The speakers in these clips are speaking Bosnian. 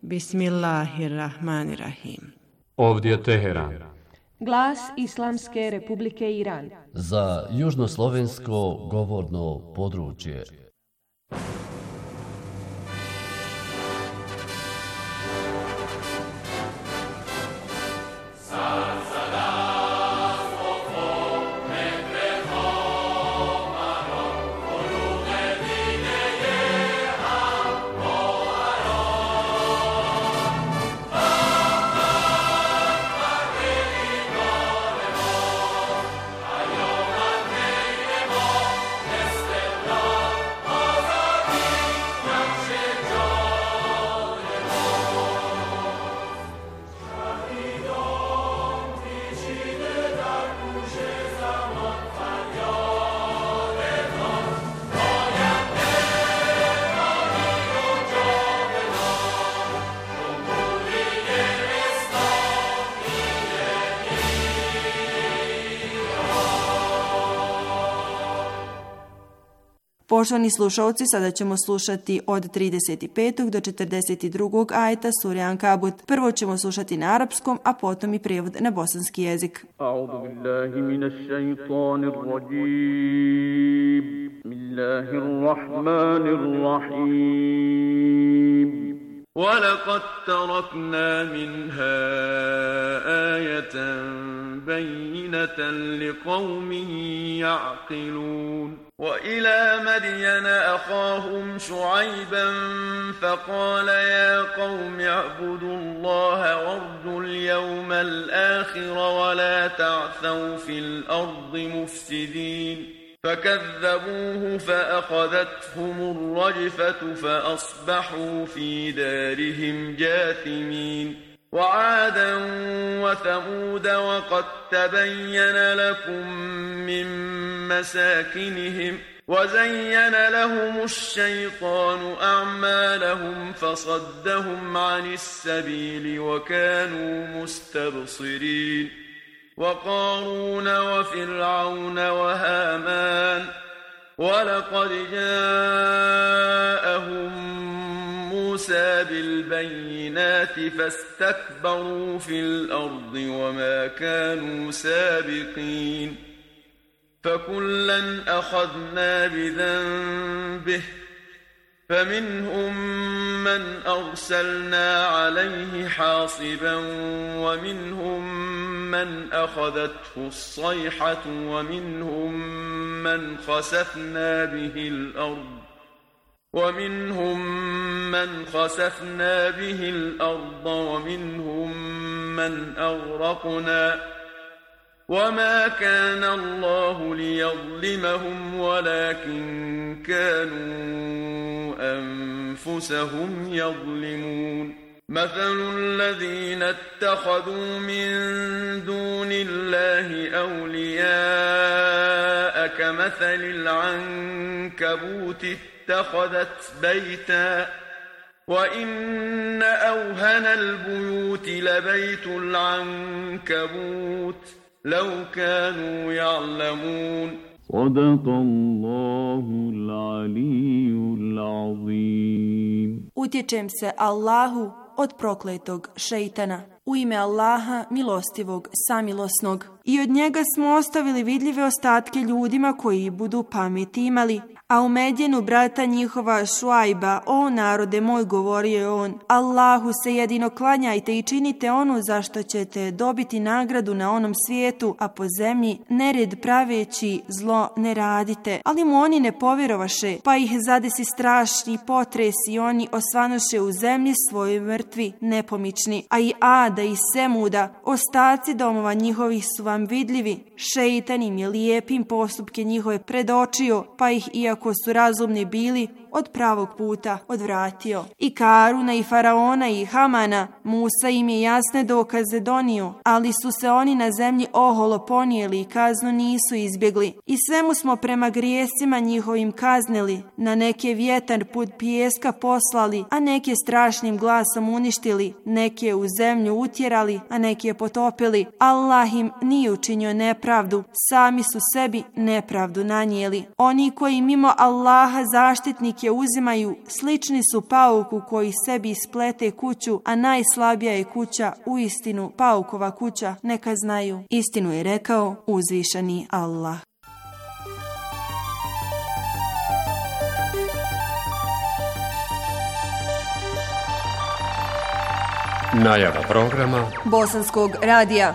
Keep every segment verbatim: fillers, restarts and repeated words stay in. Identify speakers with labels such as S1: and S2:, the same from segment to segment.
S1: Bismillahirrahmanirrahim.
S2: Ovdje je Teheran.
S3: Glas Islamske Republike Iran.
S4: Za južnoslovensko govorno područje.
S1: Poštovani slušalci, sada ćemo slušati od trideset petog do četrdeset drugog ajeta sure Ankabut. Prvo ćemo slušati na arapskom, a potom i prijevod na bosanski jezik.
S5: A'udhu billahi minash shaitanir rajim. Bismillahirrahmanirrahim. وَلَقَدْ تَرَكْنَا مِنْهَا آيَةً بَيِّنَةً لِقَوْمٍ يَعْقِلُونَ وَإِلَى مَدْيَنَ أَخَاهُمْ شُعَيْبًا فَقَالَ يَا قَوْمِ اعْبُدُوا اللَّهَ وَارْجُوا الْيَوْمَ الْآخِرَ وَلَا تَعْثَوْا فِي الْأَرْضِ مُفْسِدِينَ فكذبوه فأخذتهم الرجفة فأصبحوا في دارهم جاثمين وعادا وثمود وقد تبين لكم من مساكنهم وزين لهم الشيطان أعمالهم فصدهم عن السبيل وكانوا مستبصرين وقارون وفرعون وهامان ولقد جاءهم موسى بالبينات فاستكبروا في الأرض وما كانوا سابقين فكلا أخذنا بذنبه فمنهم من أرسلنا عليه حاصبا ومنهم من أخذته الصيحة ومنهم من خسفنا به الأرض ومنهم من خسفنا به الأرض ومنهم من أغرقنا وما كان الله ليظلمهم ولكن كانوا أنفسهم يظلمون مثل الذين اتخذوا من دون الله أولياء كمثل العنكبوت اتخذت بيتا وإن أوهن البيوت لبيت العنكبوت لو كانوا يعلمون صدق الله العلي العظيم.
S1: Utječem se Allahu od prokletog šeitana. U ime Allaha, milostivog, samilosnog. I od njega smo ostavili vidljive ostatke ljudima koji budu pameti imali. A u Medjenu brata njihova Šuajba, o narode moj, govorio je on, Allahu se jedino klanjajte i činite ono za što ćete dobiti nagradu na onom svijetu, a po zemlji nered praveći zlo ne radite. Ali mu oni ne povjerovaše, pa ih zadesi strašni potres i oni osvanoše u zemlji svojoj mrtvi, nepomični. A i Ada i Semuda, ostaci domova njihovih su vam vidljivi. Šeitan im je lijepim postupke njihove predočio, pa ih, iako su razumni bili, od pravog puta odvratio. I Karuna i Faraona i Hamana, Musa im je jasne dokaze donio, ali su se oni na zemlji oholo ponijeli i kaznu nisu izbjegli. I svemu smo prema grijesima njihovim kaznili, na neke vjetar put pijeska poslali, a neke strašnim glasom uništili, neke u zemlju utjerali, a neke potopili. Allah im nije učinio nepravdu, sami su sebi nepravdu nanijeli. Oni koji mimo Mimo Allaha zaštitnike uzimaju, slični su pauku koji sebi isplete kuću, a najslabija je kuća uistinu paukova kuća, neka znaju. Istinu je rekao uzvišeni Allah.
S2: Najava programa
S3: Bosanskog radija.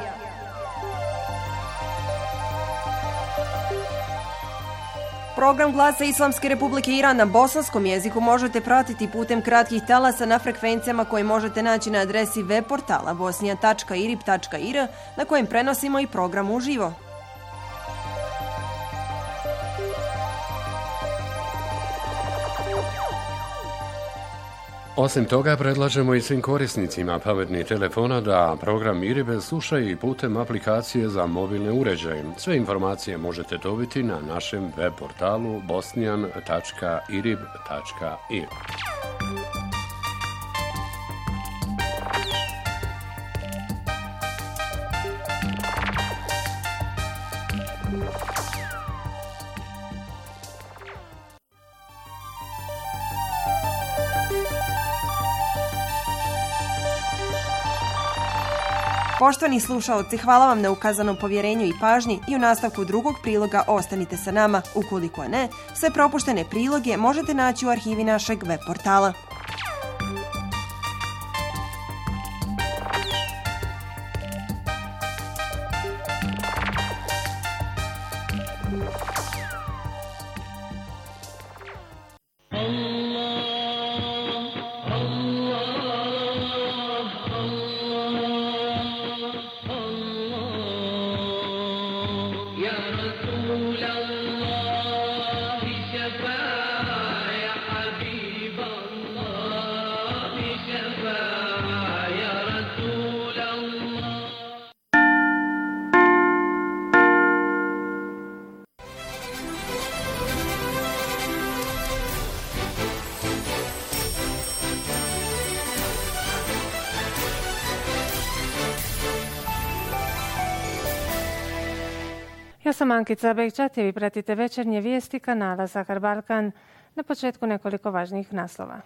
S3: Program Glasa Islamske Republike Iran na bosanskom jeziku možete pratiti putem kratkih talasa na frekvencijama koje možete naći na adresi web portala bosnija tačka irib tačka ir na kojem prenosimo i program uživo.
S2: Osim toga, predlažemo i svim korisnicima pametnih telefona da program Iribe slušaju i putem aplikacije za mobilne uređaje. Sve informacije možete dobiti na našem web portalu bosnijan tačka irib tačka ir.
S3: Poštovani slušaoci, hvala vam na ukazanom povjerenju i pažnji i u nastavku drugog priloga ostanite sa nama. Ukoliko ne, sve propuštene priloge možete naći u arhivi našeg web portala.
S6: Ja sam Ankica Bekčat i vi pratite večernje vijesti kanala Sahar Balkan. Na početku nekoliko važnijih naslova.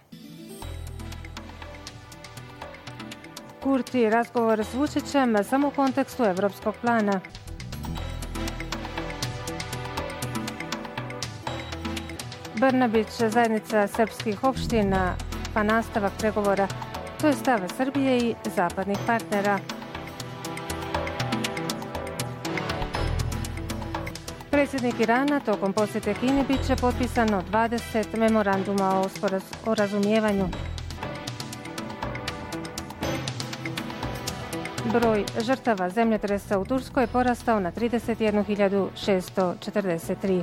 S6: Kurti razgovor s Vučićem samo u kontekstu evropskog plana. Brnabić, zajednica srpskih opština, pa nastavak pregovora. To je stav Srbije i zapadnih partnera. Predsjednik Irana tokom posjete Kini bit će potpisano dvadeset memoranduma o, o razumijevanju. Broj žrtava zemljotresa u Turskoj je porastao na trideset jednu hiljadu šesto četrdeset tri.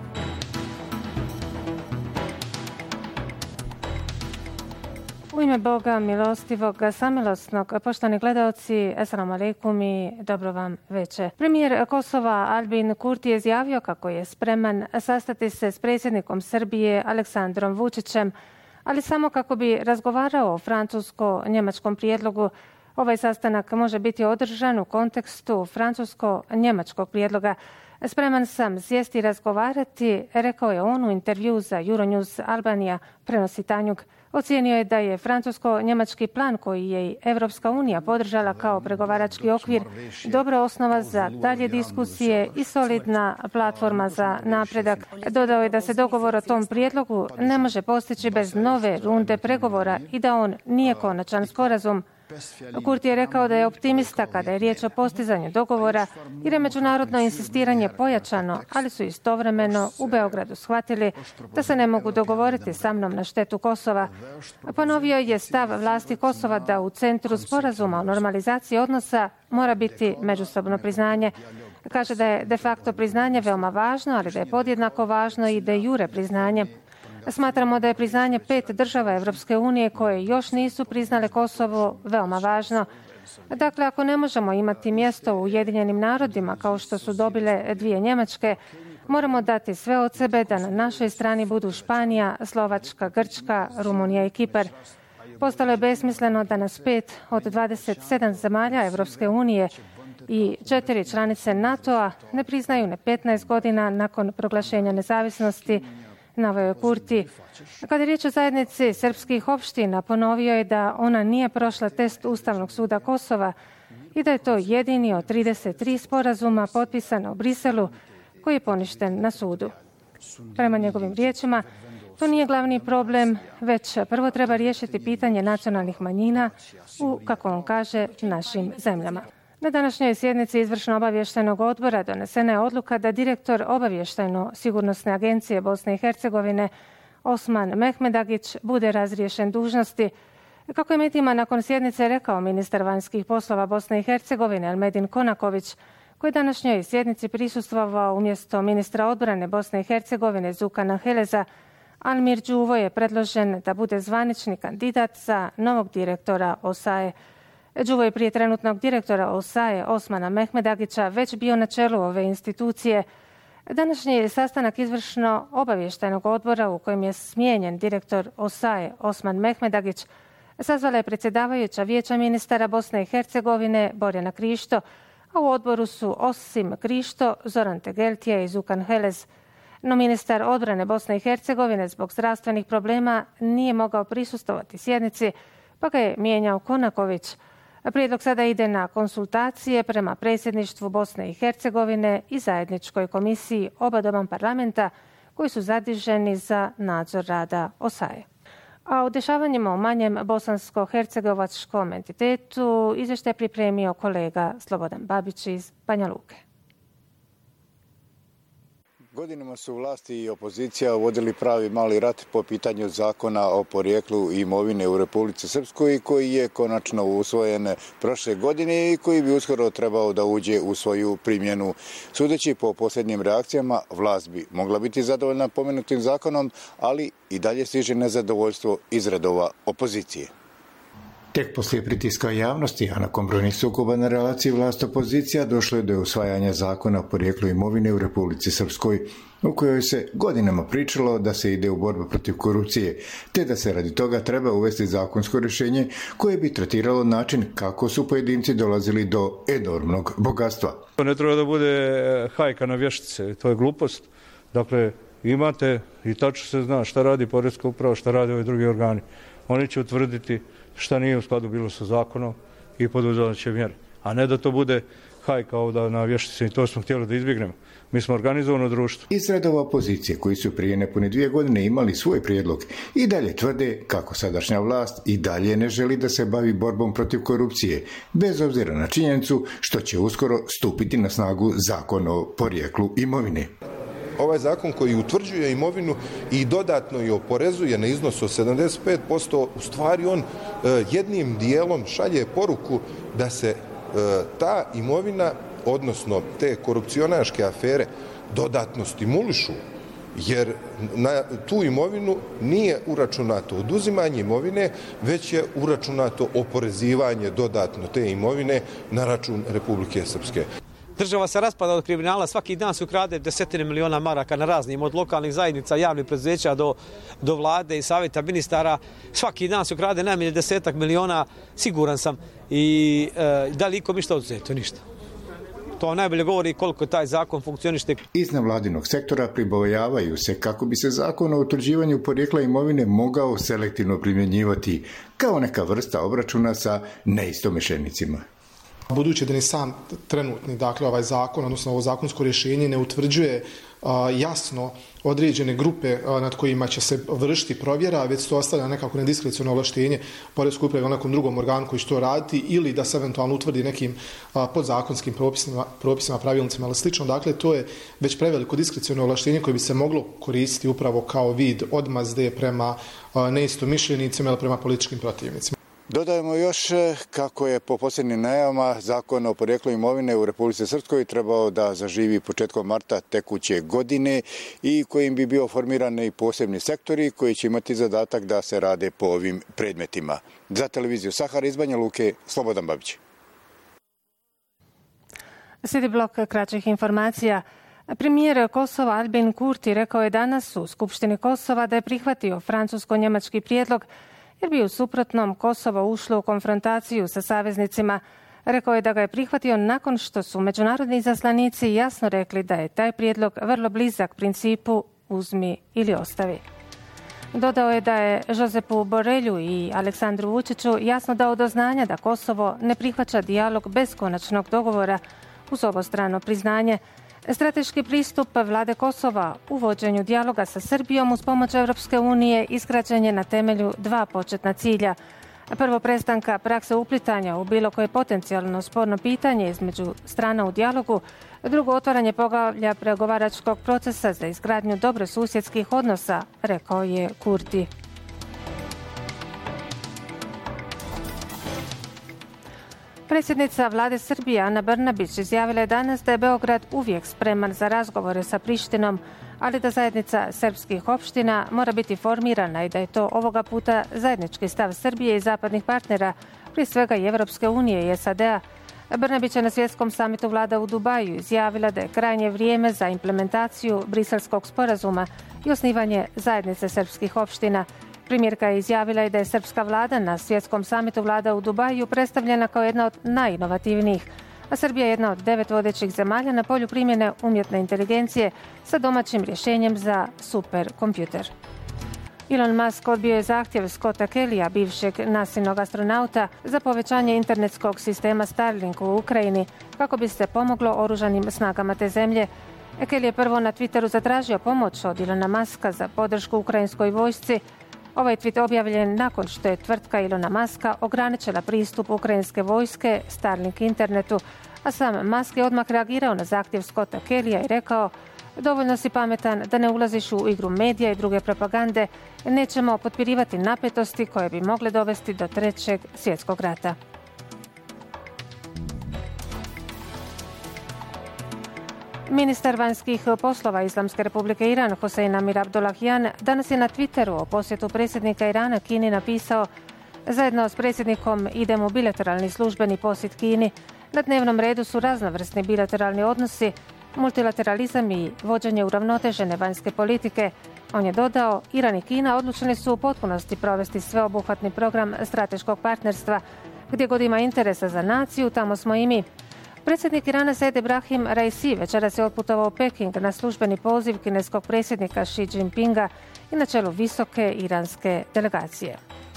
S6: U ime Boga milostivog, samilosnog, poštovani gledaoci, assalamu alaikum i dobro vam veče. Premijer Kosova Albin Kurti je izjavio kako je spreman sastati se s predsjednikom Srbije Aleksandrom Vučićem, ali samo kako bi razgovarao o francusko-njemačkom prijedlogu. Ovaj sastanak može biti održan u kontekstu francusko-njemačkog prijedloga. Spreman sam sjesti i razgovarati, rekao je on u intervju za Euronews Albanija, prenosi Tanjug. Ocijenio je da je francusko-njemački plan koji je i Evropska unija podržala kao pregovarački okvir dobra osnova za dalje diskusije i solidna platforma za napredak. Dodao je da se dogovor o tom prijedlogu ne može postići bez nove runde pregovora i da on nije konačan sporazum. Kurti je rekao da je optimista kada je riječ o postizanju dogovora jer je međunarodno insistiranje pojačano, ali su istovremeno u Beogradu shvatili da se ne mogu dogovoriti sa mnom na štetu Kosova. Ponovio je stav vlasti Kosova da u centru sporazuma o normalizaciji odnosa mora biti međusobno priznanje. Kaže da je de facto priznanje veoma važno, ali da je podjednako važno i de jure priznanje. Smatramo da je priznanje pet država Evropske unije koje još nisu priznale Kosovo veoma važno. Dakle, ako ne možemo imati mjesto u Ujedinjenim narodima kao što su dobile dvije Njemačke, moramo dati sve od sebe da na našoj strani budu Španija, Slovačka, Grčka, Rumunija i Kipar. Postalo je besmisleno da nas pet od dvadeset sedam zemalja Evropske unije i četiri članice NATO-a ne priznaju ne petnaest godina nakon proglašenja nezavisnosti naveo je Kurti. Kada je riječ o zajednici srpskih opština, ponovio je da ona nije prošla test Ustavnog suda Kosova i da je to jedini od trideset tri sporazuma potpisano u Briselu koji je poništen na sudu. Prema njegovim riječima, to nije glavni problem, već prvo treba riješiti pitanje nacionalnih manjina u, kako on kaže, našim zemljama. Na današnjoj sjednici izvršno obavještajnog odbora donesena je odluka da direktor obavještajno-sigurnosne agencije Bosne i Hercegovine Osman Mehmedagić bude razriješen dužnosti. Kako je medijima nakon sjednice rekao ministar vanjskih poslova Bosne i Hercegovine Elmedin Konaković, koji je današnjoj sjednici prisustvovao umjesto ministra odbrane Bosne i Hercegovine Zukana Heleza, Almir Đuvo je predložen da bude zvanični kandidat za novog direktora O S A E. Đuvo je prije trenutnog direktora O S A E Osmana Mehmedagića već bio na čelu ove institucije. Današnji sastanak izvršno obavještajnog odbora u kojem je smijenjen direktor O S A E Osman Mehmedagić sazvala je predsjedavajuća Vijeća ministara Bosne i Hercegovine Borjana Krišto, a u odboru su osim Krišto, Zoran Tegeltija i Zukan Helez. No ministar odbrane Bosne i Hercegovine zbog zdravstvenih problema nije mogao prisustvovati sjednici, pa ga je mijenjao Konaković. Prijedlog sada ide na konsultacije prema predsjedništvu Bosne i Hercegovine i zajedničkoj komisiji oba doma parlamenta koji su zaduženi za nadzor rada O S A E. A o dešavanjima u manjem bosansko-hercegovačkom entitetu izvještaj je pripremio kolega Slobodan Babić iz Banja Luke.
S7: Godinama su vlasti i opozicija vodili pravi mali rat po pitanju zakona o porijeklu imovine u Republici Srpskoj koji je konačno usvojen prošle godine i koji bi uskoro trebao da uđe u svoju primjenu. Sudeći po posljednjim reakcijama, vlast bi mogla biti zadovoljna pomenutim zakonom, ali i dalje stiže nezadovoljstvo iz redova opozicije. Tek poslije pritiska javnosti, a nakon brojnih sukoba na relaciji vlast-opozicija, došlo je do usvajanja zakona o porijeklu imovine u Republici Srpskoj, u kojoj se godinama pričalo da se ide u borbu protiv korupcije, te da se radi toga treba uvesti zakonsko rješenje koje bi tretiralo način kako su pojedinci dolazili do enormnog bogatstva.
S8: To ne treba da bude hajka na vještice, to je glupost. Dakle, imate i tačno se zna šta radi Poreska uprava, šta rade ovi drugi organi. Oni će utvrditi šta nije u skladu bilo sa zakonom i poduzeti će mjere. A ne da to bude hajka ovdje na vještice i to smo htjeli da izbjegnemo. Mi smo organizovano društvo. Iz redova opozicije koji su prije nepune dvije godine imali svoj prijedlog i dalje tvrde kako sadašnja vlast i dalje ne želi da se bavi borbom protiv korupcije, bez obzira na činjenicu što će uskoro stupiti na snagu zakon o porijeklu imovine.
S9: Ovaj zakon koji utvrđuje imovinu i dodatno i oporezuje na iznos od sedamdeset pet posto, u stvari on jednim dijelom šalje poruku da se ta imovina, odnosno te korupcionaške afere, dodatno stimulišu, jer na tu imovinu nije uračunato oduzimanje imovine, već je uračunato oporezivanje dodatno te imovine na račun Republike Srpske.
S10: Država se raspada od kriminala, svaki dan se ukrade desetine miliona maraka na raznim, od lokalnih zajednica, javnih preduzeća do, do vlade i savjeta ministara. Svaki dan se ukrade najmanje desetak miliona, siguran sam. I e, da li ikom išta oduzeti? Ništa. To najbolje govori koliko taj zakon funkcioniše.
S7: Iz nevladinog sektora pribojavaju se kako bi se zakon o utvrđivanju porijekla imovine mogao selektivno primjenjivati kao neka vrsta obračuna sa neistomišljenicima.
S11: Budući da ni sam trenutni, dakle, ovaj zakon, odnosno ovo zakonsko rješenje ne utvrđuje a, jasno određene grupe a, nad kojima će se vršiti provjera, već to ostavlja nekako nediskreciono ovlaštenje Poreskoj upravi ili nekom drugom organu koji će to raditi ili da se eventualno utvrdi nekim a, podzakonskim propisima, propisima, pravilnicima ili slično. Dakle, to je već preveliko diskreciono ovlaštenje koje bi se moglo koristiti upravo kao vid odmazde prema a, neistomišljenicima ili prema političkim protivnicima.
S7: Dodajemo još kako je po posljednjim najavama zakon o porijeklu imovine u Republici Srpskoj trebao da zaživi početkom marta tekuće godine i kojim bi bio formirani posebni sektori koji će imati zadatak da se rade po ovim predmetima. Za televiziju Sahara iz Banja Luke, Slobodan Babić.
S6: Slijedi blok kraćih informacija. Premijer Kosova Albin Kurti rekao je danas u Skupštini Kosova da je prihvatio francusko-njemački prijedlog jer bi u suprotnom Kosovo ušlo u konfrontaciju sa saveznicima. Rekao je da ga je prihvatio nakon što su međunarodni izaslanici jasno rekli da je taj prijedlog vrlo blizak principu uzmi ili ostavi. Dodao je da je Jozepu Borelju i Aleksandru Vučiću jasno dao do znanja da Kosovo ne prihvaća dijalog bez konačnog dogovora uz obostrano priznanje. Strateški pristup vlade Kosova u vođenju dijaloga sa Srbijom uz pomoć Europske unije izgrađen je na temelju dva početna cilja. Prvo, prestanka prakse uplitanja u bilo koje potencijalno sporno pitanje između strana u dijalogu. Drugo, otvaranje poglavlja pregovaračkog procesa za izgradnju dobrosusjedskih odnosa, rekao je Kurti. Predsjednica vlade Srbije Ana Brnabić izjavila je danas da je Beograd uvijek spreman za razgovore sa Prištinom, ali da zajednica srpskih opština mora biti formirana i da je to ovoga puta zajednički stav Srbije i zapadnih partnera, prije svega i Evropske unije i S A D-a. Brnabić je na svjetskom samitu vlada u Dubaju izjavila da je krajnje vrijeme za implementaciju Briselskog sporazuma i osnivanje zajednice srpskih opština. Premijerka je izjavila i da je srpska vlada na svjetskom samitu vlada u Dubaju predstavljena kao jedna od najinovativnijih, a Srbija je jedna od devet vodećih zemalja na polju primjene umjetne inteligencije sa domaćim rješenjem za superkompjuter. Elon Musk odbio je zahtjev Scotta Kellya, bivšeg nasilnog astronauta, za povećanje internetskog sistema Starlink u Ukrajini kako bi se pomoglo oružanim snagama te zemlje. Kelly je prvo na Twitteru zatražio pomoć od Elona Muska za podršku ukrajinskoj vojsci. Ovaj tweet objavljen nakon što je tvrtka Elona Muska ograničila pristup ukrajinske vojske Starlink internetu, a sam Musk je odmah reagirao na zahtjev Scotta Kellya i rekao: dovoljno si pametan da ne ulaziš u igru medija i druge propagande, nećemo potpirivati napetosti koje bi mogle dovesti do trećeg svjetskog rata. Ministar vanjskih poslova Islamske republike Iran, Hosein Amir Abdollahian, danas je na Twitteru o posjetu predsjednika Irana Kini napisao: zajedno s predsjednikom idemo u bilateralni službeni posjet Kini. Na dnevnom redu su raznovrsni bilateralni odnosi, multilateralizam i vođenje uravnotežene vanjske politike. On je dodao: Iran i Kina odlučeni su u potpunosti provesti sveobuhvatni program strateškog partnerstva. Gdje god ima interesa za naciju, tamo smo i mi. Predsjednik Irana Said Ebrahim Raisi večeras je otputovao u Peking na službeni poziv kineskog predsjednika Xi Jinpinga i na čelu visoke iranske delegacije.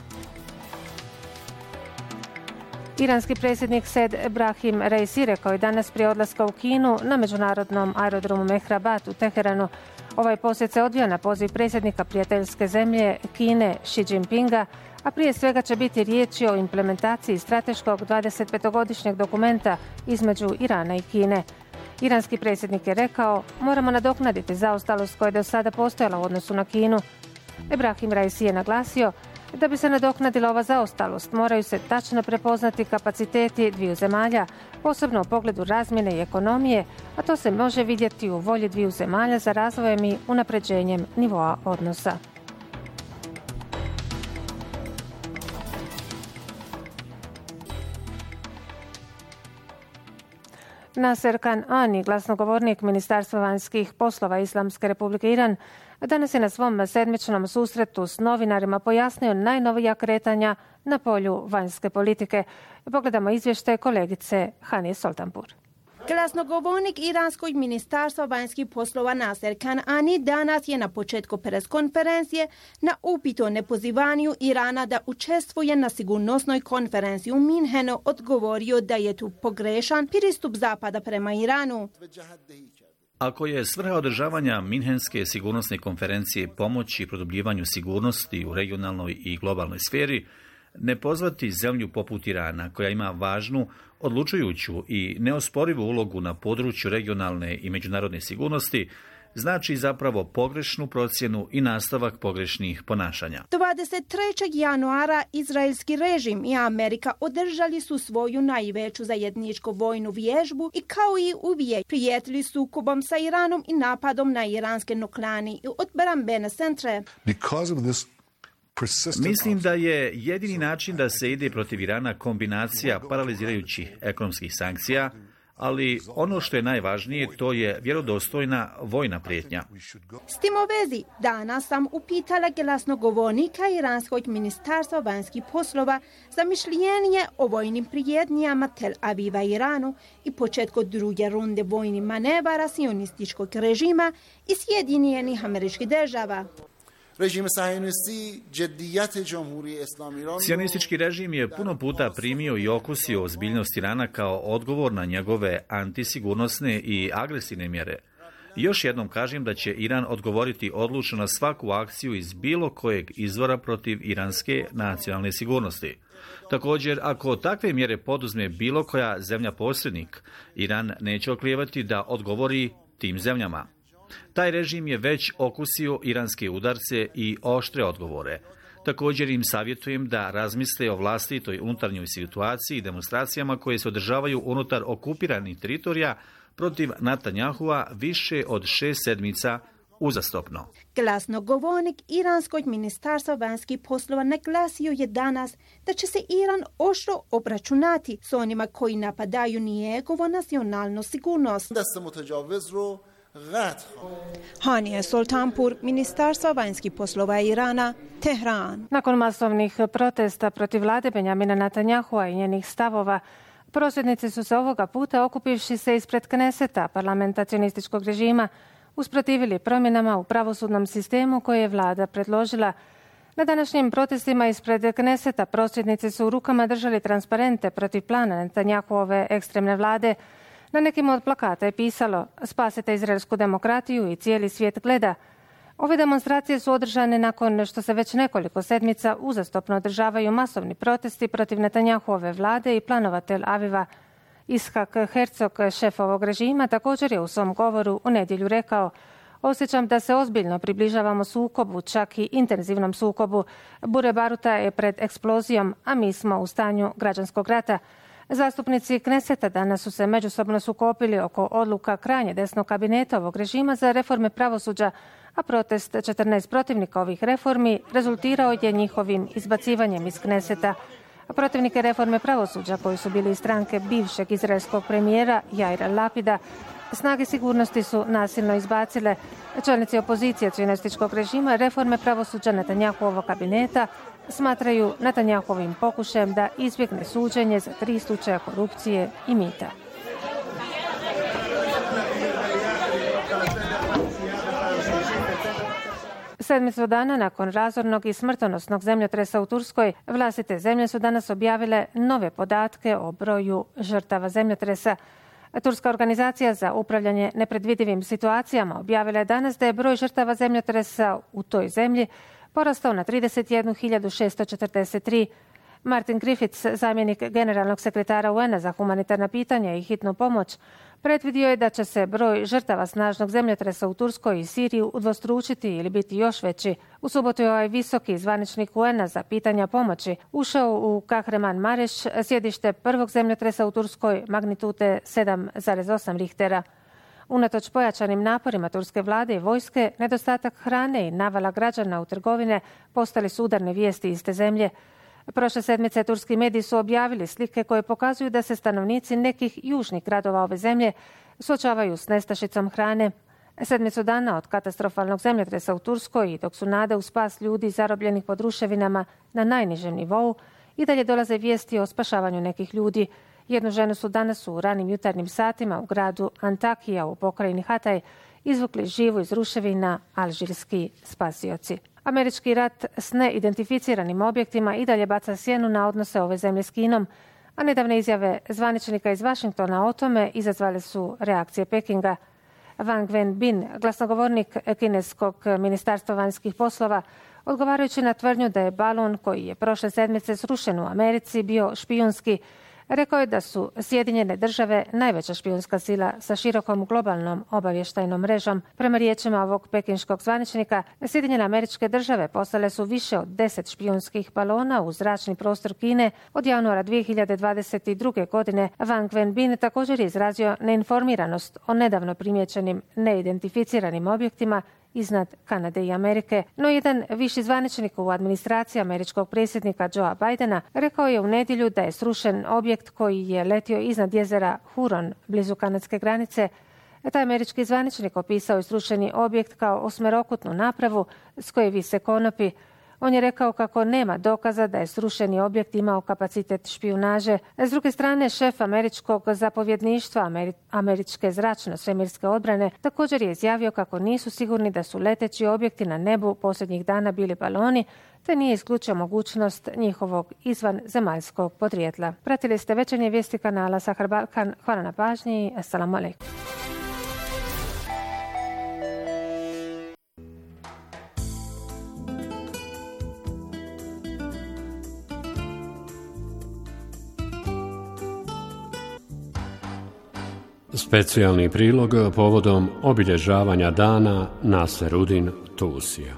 S6: Iranski predsjednik Said Ebrahim Raisi rekao je danas prije odlaska u Kinu na međunarodnom aerodromu Mehrabad u Teheranu. Ovaj posjet se odvija na poziv predsjednika prijateljske zemlje Kine Xi Jinpinga, a prije svega će biti riječi o implementaciji strateškog dvadesetpetogodišnjeg dokumenta između Irana i Kine. Iranski predsjednik je rekao: moramo nadoknaditi zaostalost koja je do sada postojala u odnosu na Kinu. Ebrahim Raisi je naglasio da bi se nadoknadila ova zaostalost, moraju se tačno prepoznati kapaciteti dviju zemalja, posebno u pogledu razmjene i ekonomije, a to se može vidjeti u volji dviju zemalja za razvojem i unapređenjem nivoa odnosa. Naser Kanani, glasnogovornik Ministarstva vanjskih poslova Islamske republike Iran, danas je na svom sedmičnom susretu s novinarima pojasnio najnovija kretanja na polju vanjske politike. Pogledamo izvještaj kolegice Hanije Soltanpur.
S12: Glasnogovornik Iranskog ministarstva vanjskih poslova Naser Kanani danas je na početku preskonferencije na upit o nepozivanju Irana da učestvuje na sigurnosnoj konferenciji u Minhenu odgovorio da je tu pogrešan pristup Zapada prema Iranu.
S13: Ako je svrha održavanja Minhenske sigurnosne konferencije pomoći produbljivanju sigurnosti u regionalnoj i globalnoj sferi, ne pozvati zemlju poput Irana, koja ima važnu, odlučujuću i neosporivu ulogu na području regionalne i međunarodne sigurnosti, znači zapravo pogrešnu procjenu i nastavak pogrešnih ponašanja.
S12: dvadeset trećeg januara izraelski režim i Amerika održali su svoju najveću zajedničku vojnu vježbu i kao i uvijek prijetili sukobom sa Iranom i napadom na iranske nuklearne i odbrambene centre.
S13: Mislim da je jedini način da se ide protiv Irana kombinacija paralizirajućih ekonomskih sankcija, ali ono što je najvažnije to je vjerodostojna vojna prijetnja.
S12: S tim u vezi, danas sam upitala glasnogovornika Iranskog ministarstva vanjskih poslova za mišljenje o vojnim prijetnjama Tel Aviva Iranu i početku druge runde vojnih manevara sionističkog režima i Sjedinjenih Američkih Država.
S13: Sionistički režim je puno puta primio i okusio ozbiljnost Irana kao odgovor na njegove antisigurnosne i agresivne mjere. Još jednom kažem da će Iran odgovoriti odlučno na svaku akciju iz bilo kojeg izvora protiv iranske nacionalne sigurnosti. Također, ako takve mjere poduzme bilo koja zemlja posrednik, Iran neće oklijevati da odgovori tim zemljama. Taj režim je već okusio iranske udarce i oštre odgovore. Također im savjetujem da razmisle o vlastitoj unutarnjoj situaciji i demonstracijama koje se održavaju unutar okupiranih teritorija protiv Netanjahua više od šest sedmica uzastopno.
S12: Glasnogovornik Iranskog ministarstva vanjskih poslova naglasio je danas da će se Iran oštro obračunati s onima koji napadaju njegovu nacionalnu sigurnost. Hanije Soltanpur, Ministarstvo vanjskih poslova Irana, Tehran.
S6: Nakon masovnih protesta protiv vlade Benjamina Netanjahua i njenih stavova, prosvjednici su se ovoga puta, okupivši se ispred Kneseta, parlamenta cionističkog režima, usprotivili promjenama u pravosudnom sistemu koje je vlada predložila. Na današnjim protestima ispred Kneseta prosvjednici su u rukama držali transparente protiv plana Netanjahuove ekstremne vlade. Na nekim od plakata je pisalo "Spasite izraelsku demokratiju i cijeli svijet gleda". Ove demonstracije su održane nakon što se već nekoliko sedmica uzastopno održavaju masovni protesti protiv Netanjahuove vlade i planova Tel Aviva. Ishak Herzog, šef ovog režima, također je u svom govoru u nedjelju rekao: "Osjećam da se ozbiljno približavamo sukobu, čak i intenzivnom sukobu. Bure baruta je pred eksplozijom, a mi smo u stanju građanskog rata." Zastupnici Kneseta danas su se međusobno sukobili oko odluka krajnje desnog kabineta ovog režima za reforme pravosuđa, a protest četrnaest protivnika ovih reformi rezultirao je njihovim izbacivanjem iz Kneseta. Protivnike reforme pravosuđa, koji su bili iz stranke bivšeg izraelskog premijera Jaira Lapida, snage sigurnosti su nasilno izbacile. Čelnici opozicije cionističkog režima reforme pravosuđa Netanjahuovog kabineta smatraju Netanjahuovim pokušajem da izbjegne suđenje za tri slučaja korupcije i mita. Sedmicu dana nakon razornog i smrtonosnog zemljotresa u Turskoj, vlasti te zemlje su danas objavile nove podatke o broju žrtava zemljotresa. Turska organizacija za upravljanje nepredvidivim situacijama objavila je danas da je broj žrtava zemljotresa u toj zemlji porastao na trideset jednu hiljadu šesto četrdeset tri. Martin Griffiths, zamjenik generalnog sekretara U N A za humanitarna pitanja i hitnu pomoć, predvidio je da će se broj žrtava snažnog zemljotresa u Turskoj i Siriji udvostručiti ili biti još veći. U subotu je ovaj visoki zvaničnik U N A za pitanja pomoći ušao u Kahraman Mareš, sjedište prvog zemljotresa u Turskoj magnitude sedam zarez osam Richtera. Unatoč pojačanim naporima turske vlade i vojske, nedostatak hrane i navala građana u trgovine postali su udarne vijesti iz te zemlje. Prošle sedmice turski mediji su objavili slike koje pokazuju da se stanovnici nekih južnih gradova ove zemlje suočavaju s nestašicom hrane. Sedmicu dana od katastrofalnog zemljotresa u Turskoj i dok su nade u spas ljudi zarobljenih pod ruševinama na najnižem nivou, i dalje dolaze vijesti o spašavanju nekih ljudi. Jednu ženu su danas u ranim jutarnjim satima u gradu Antakija u pokrajini Hatay izvukli živu iz ruševina alžirski spasioci. Američki rat s neidentificiranim objektima i dalje baca sjenu na odnose ove zemlje s Kinom, a nedavne izjave zvaničnika iz Vašingtona o tome izazvale su reakcije Pekinga. Wang Wenbin, glasnogovornik kineskog ministarstva vanjskih poslova, odgovarajući na tvrdnju da je balon koji je prošle sedmice srušen u Americi bio špijunski, rekao je da su Sjedinjene države najveća špijunska sila sa širokom globalnom obavještajnom mrežom. Prema riječima ovog pekinškog zvaničnika, Sjedinjene Američke države poslale su više od deset špijunskih balona u zračni prostor Kine od januara dvije hiljade dvadeset druge. godine. Wang Wenbin također je izrazio neinformiranost o nedavno primjećenim neidentificiranim objektima iznad Kanade i Amerike, no jedan viši zvaničnik u administraciji američkog predsjednika Joea Bidena rekao je u nedjelju da je srušen objekt koji je letio iznad jezera Huron, blizu kanadske granice. Taj američki zvaničnik opisao je srušeni objekt kao osmerokutnu napravu s koje vise konopi. On je rekao kako nema dokaza da je srušeni objekt imao kapacitet špijunaže. S druge strane, šef američkog zapovjedništva Ameri- američke zračno-svemirske odbrane također je izjavio kako nisu sigurni da su leteći objekti na nebu posljednjih dana bili baloni, te nije isključio mogućnost njihovog izvanzemaljskog podrijetla. Pratili ste večernje vijesti kanala Sahar Balkan. Hvala na pažnji. Assalamu alaikum.
S2: Specijalni prilog povodom obilježavanja dana Naseruddin Tusija.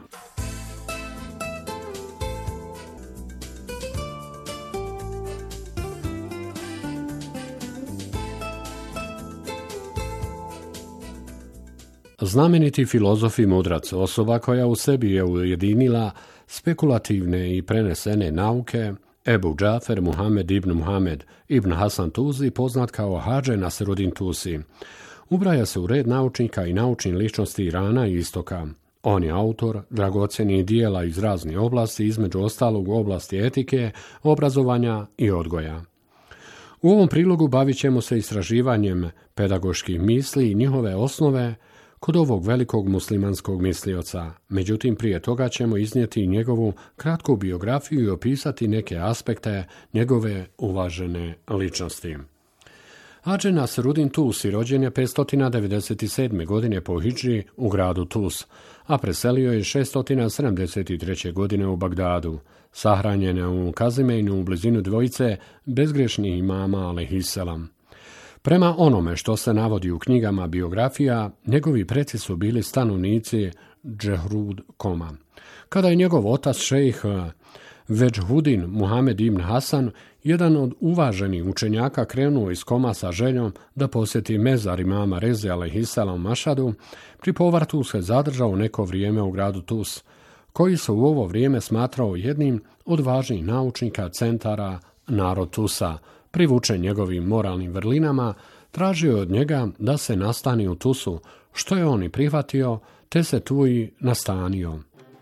S2: Znameniti filozof i mudrac, osoba koja u sebi je ujedinila spekulativne i prenesene nauke, Ebu Džafer Muhammed ibn Muhammed ibn Hasan Tuzi, poznat kao Hadže Naseruddin Tusi, ubraja se u red naučnika i naučnih ličnosti Irana i Istoka. On je autor dragocjenih dijela iz raznih oblasti, između ostalog u oblasti etike, obrazovanja i odgoja. U ovom prilogu bavit ćemo se istraživanjem pedagoških misli i njihove osnove kod ovog velikog muslimanskog mislioca. Međutim, prije toga ćemo iznijeti njegovu kratku biografiju i opisati neke aspekte njegove uvažene ličnosti. Hadže Naseruddin Tusi rođen je petsto devedeset sedme. godine po hidži u gradu Tus, a preselio je šesto sedamdeset treće. godine u Bagdadu. Sahranjen je u Kazimejnu u blizinu dvojice bezgrešnih imama alejhisselam. Prema onome što se navodi u knjigama biografija, njegovi preci su bili stanovnici Džehrud Koma. Kada je njegov otac šejh Veđhudin Muhammed ibn Hasan, jedan od uvaženih učenjaka, krenuo iz Koma sa željom da posjeti mezar imama Reze alejhisselam u Mašadu, pri povratu se zadržao neko vrijeme u gradu Tus, koji se u ovo vrijeme smatrao jednim od važnijih naučnika centara narod Tusa. Privučen njegovim moralnim vrlinama, tražio je od njega da se nastani u Tusu, što je on i prihvatio, te se tu i nastanio.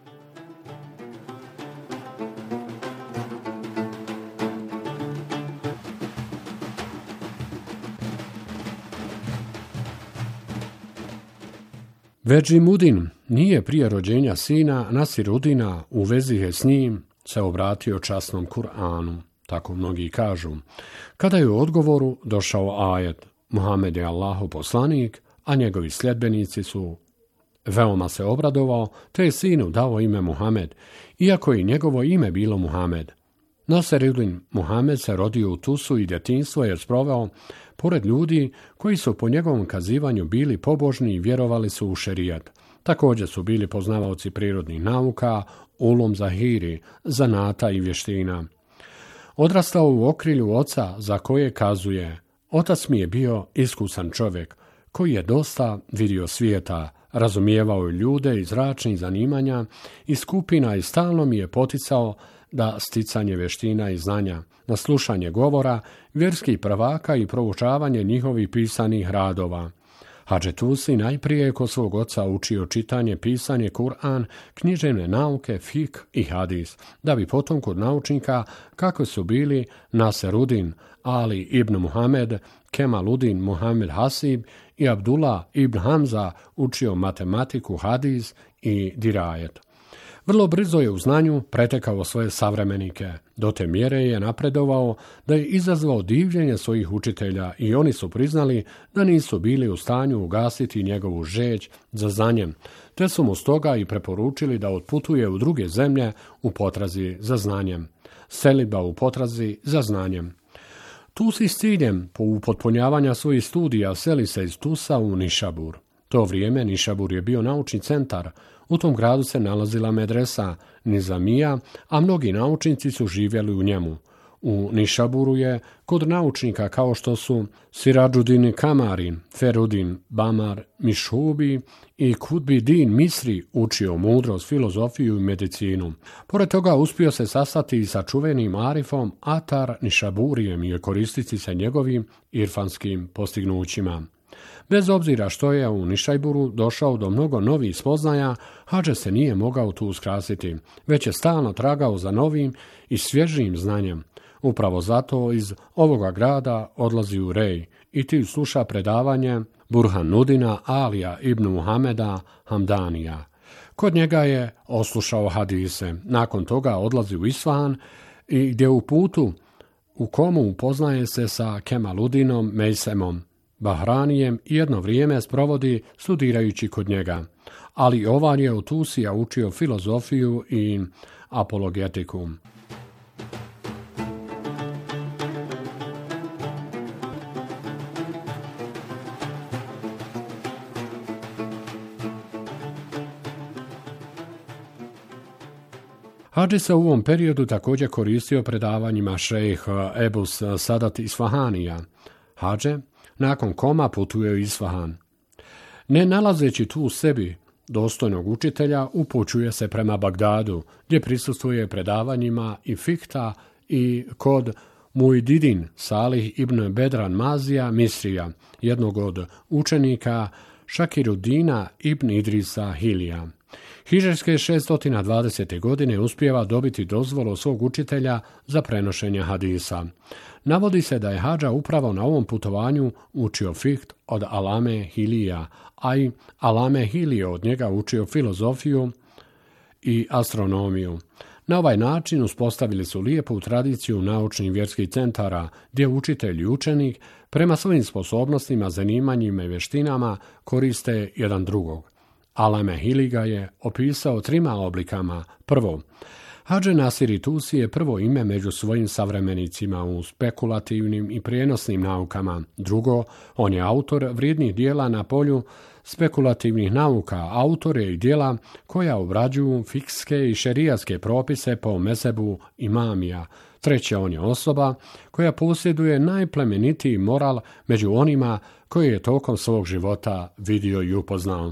S2: Veđimudin nije prije rođenja sina Nasiruddina u vezi je s njim se obratio časnom Kur'anu. Tako mnogi kažu. Kada je u odgovoru došao ajet Muhammed je Allahov poslanik, a njegovi sljedbenici su, veoma se obradovao, te je sinu dao ime Muhammed, iako je njegovo ime bilo Muhammed. Naseruddin Muhammed se rodio u Tusu i djetinjstvo je sproveo pored ljudi koji su po njegovom kazivanju bili pobožni i vjerovali su u šerijat. Također su bili poznavaoci prirodnih nauka, ulum zahiri, zanata i vještina. Odrastao u okrilju oca za koje kazuje: otac mi je bio iskusan čovjek koji je dosta vidio svijeta, razumijevao ljude iz zračnih zanimanja i skupina i stalno mi je poticao da sticanje vještina i znanja, na slušanje govora, vjerskih prvaka i proučavanje njihovih pisanih radova. Hadže Tusi najprije kod svog oca učio čitanje, pisanje, Kur'an, književne nauke, fik i hadis, da bi potom kod naučnika, kako su bili Naseruddin Ali ibn Muhammed, Kemaluddin Muhammed Hasib i Abdullah ibn Hamza, učio matematiku, hadis i dirajet. Vrlo brzo je u znanju pretekao svoje savremenike, do te mjere je napredovao da je izazvao divljenje svojih učitelja i oni su priznali da nisu bili u stanju ugasiti njegovu žeđ za znanjem, te su mu stoga i preporučili da otputuje u druge zemlje u potrazi za znanjem. Seliba u potrazi za znanjem. Tusi s ciljem po upotpunjavanja svojih studija seli se iz Tusa u Nišabur. To vrijeme Nišabur je bio naučni centar. U tom gradu se nalazila medresa Nizamija, a mnogi naučnici su živjeli u njemu. u Nišaburu je kod naučnika kao što su Siradžudin Kamarin, Ferudin Bamar Mišhubi i Kutbidin Misri učio mudrost, filozofiju i medicinu. Pored toga uspio se sastati i sa čuvenim Arifom Atar Nišaburijem i koristiti se njegovim irfanskim postignućima. Bez obzira što je u Nišajburu došao do mnogo novih spoznaja, Hadže se nije mogao tu uskrasiti, već je stalno tragao za novim i svježijim znanjem. Upravo zato iz ovoga grada odlazi u Rej i ti sluša predavanje Burhanudina Alija ibn Muhameda Hamdanija. Kod njega je oslušao hadise. Nakon toga odlazi u Isfahan i gdje u putu u komu upoznaje se sa Kemaludinom Mejsemom Bahranijem i jedno vrijeme sprovodi studirajući kod njega. Ali ovaj je u Tusija učio filozofiju i apologetiku. Hadži se u ovom periodu također koristio predavanjima šejh Ebus Sadat Isfahanija. Hadže nakon koma putuje u Isfahan. Ne nalazeći tu u sebi dostojnog učitelja, upućuje se prema Bagdadu, gdje prisustvuje predavanjima i fikta i kod Mujdidin Salih ibn Bedran Mazija Misrija, jednog od učenika Šakirudina ibn Idrisa Hilija. Hidžrske šesto dvadesete godine uspijeva dobiti dozvolu svog učitelja za prenošenje hadisa. Navodi se da je Hadža upravo na ovom putovanju učio fikt od Alame Hilija, a i Alame Hilije od njega učio filozofiju i astronomiju. Na ovaj način uspostavili su lijepu tradiciju naučnih vjerskih centara, gdje učitelj i učenik prema svojim sposobnostima, zanimanjima i vještinama koriste jedan drugog. Alame Hili ga je opisao trima oblikama. Prvo, Hadže Nasir Tusi je prvo ime među svojim savremenicima u spekulativnim i prijenosnim naukama. Drugo, on je autor vrijednih dijela na polju spekulativnih nauka, autor je i dijela koja obrađuju fikske i šerijatske propise po mezebu imamija. Treće, on je osoba koja posjeduje najplemenitiji moral među onima koji je tokom svog života vidio i upoznao.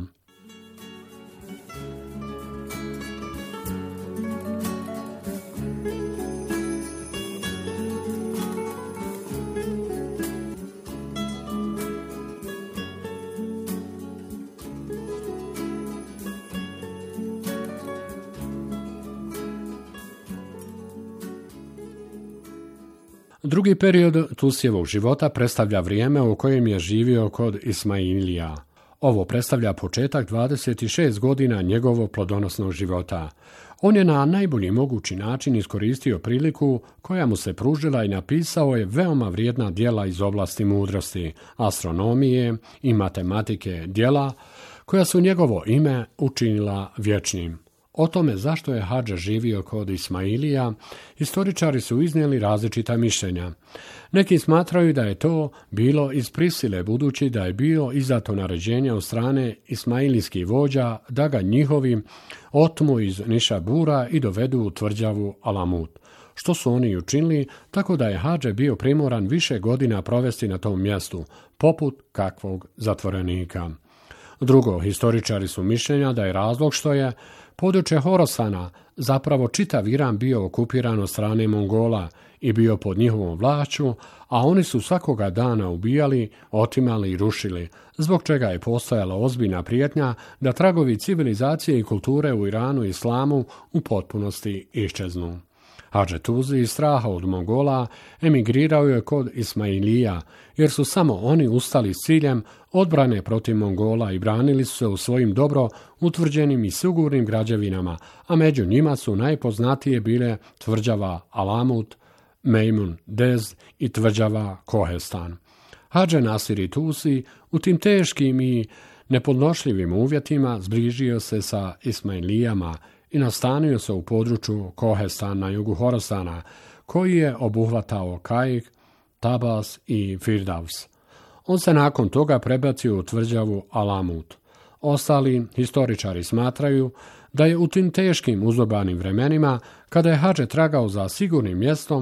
S2: Drugi period Tusijevog života predstavlja vrijeme u kojem je živio kod Ismailija. Ovo predstavlja početak dvadeset šest godina njegovog plodonosnog života. On je na najbolji mogući način iskoristio priliku koja mu se pružila i napisao je veoma vrijedna djela iz oblasti mudrosti, astronomije i matematike, djela koja su njegovo ime učinila vječnim. O tome zašto je Hadža živio kod Ismailija, historičari su iznijeli različita mišljenja. Neki smatraju da je to bilo iz prisile, budući da je bio izdato naređenje od strane ismailijskih vođa da ga njihovi otmu iz Nišabura i dovedu u tvrđavu Alamut, što su oni učinili, tako da je Hadže bio primoran više godina provesti na tom mjestu, poput kakvog zatvorenika. Drugo, historičari su mišljenja da je razlog što je područje Horasana, zapravo čitav Iran, bio okupiran od strane Mongola i bio pod njihovom vlašću, a oni su svakoga dana ubijali, otimali i rušili, zbog čega je postojala ozbiljna prijetnja da tragovi civilizacije i kulture u Iranu i Islamu u potpunosti iščeznu. Hadže Tuzi iz straha od Mongola emigrirao je kod Ismailija, jer su samo oni ustali s ciljem odbrane protiv Mongola i branili su se u svojim dobro utvrđenim i sigurnim građevinama, a među njima su najpoznatije bile tvrđava Alamut, Mejmun Dez i tvrđava Kohestan. Hadže Nasir Tusi u tim teškim i nepodnošljivim uvjetima zbližio se sa Ismailijama i nastanio se u području Kohestan na jugu Horasana, koji je obuhvatao Kajik, Tabas i Firdavs. On se nakon toga prebacio u tvrđavu Alamut. Ostali historičari smatraju da je u tim teškim uzobanim vremenima, kada je Hadže tragao za sigurnim mjestom,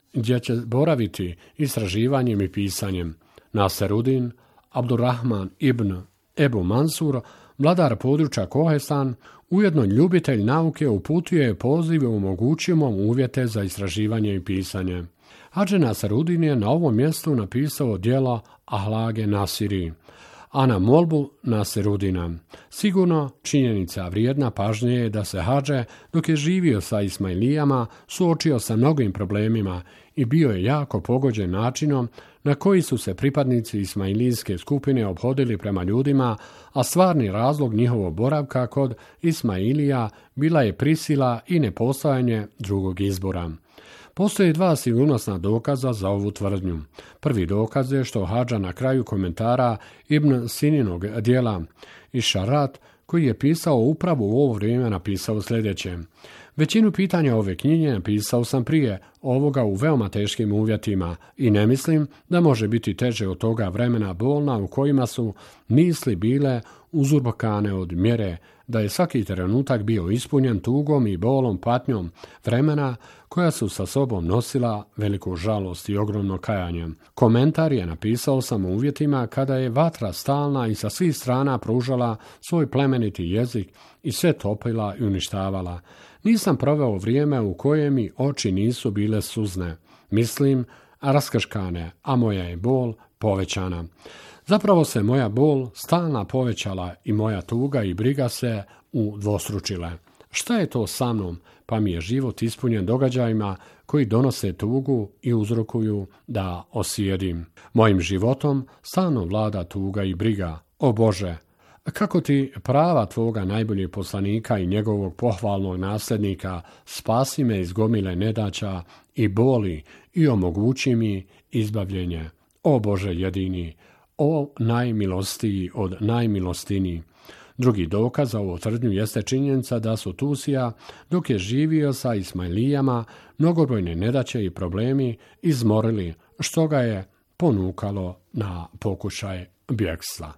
S2: gdje će boraviti istraživanjem i pisanjem. Naseruddin Abdurrahman ibn Ebu Mansur, vladar područja Kohestan, ujedno ljubitelj nauke, uputio je poziv i omogućio mu uvjete za istraživanje i pisanje. Hadži Naseruddin je na ovom mjestu napisao djela Ahlage Nasiri, a na molbu Naseruddina. Sigurno činjenica vrijedna pažnje je da se Hadže, dok je živio sa Ismailijama, suočio sa mnogim problemima i bio je jako pogođen načinom na koji su se pripadnici ismailijske skupine ophodili prema ljudima, a stvarni razlog njihovog boravka kod Ismailija bila je prisila i nepostojanje drugog izbora. Postoje dva sigurnosna dokaza za ovu tvrdnju. Prvi dokaz je što Hadža na kraju komentara Ibn Sininog dijela Išarat, koji je pisao upravo u ovo vrijeme, napisao sljedeće. Većinu pitanja ove knjige napisao sam prije ovoga u veoma teškim uvjetima i ne mislim da može biti teže od toga vremena bolna u kojima su misli bile uzurpakane od mjere, da je svaki trenutak bio ispunjen tugom i bolom patnjom vremena koja su sa sobom nosila veliku žalost i ogromno kajanje. Komentar je napisao sam u uvjetima kada je vatra stalna i sa svih strana pružala svoj plemeniti jezik i sve topila i uništavala. Nisam proveo vrijeme u kojem mi oči nisu bile suzne, mislim, raskrškane, a moja je bol povećana. Zapravo se moja bol stalna povećala i moja tuga i briga se udvostručile. Šta je to sa mnom? Pa mi je život ispunjen događajima koji donose tugu i uzrokuju da osjedim. Mojim životom stalno vlada tuga i briga. O Bože, kako ti prava tvoga najboljeg poslanika i njegovog pohvalnog nasljednika spasi me iz gomile nedaća i boli i omogući mi izbavljenje. O Bože jedini, o najmilostiji od najmilostiniji. Drugi dokaz za ovu tvrdnju jeste činjenica da su Tusija, dok je živio sa Ismailijama, mnogobrojne nedaće i problemi izmorili, što ga je ponukalo na pokušaj bjegstva.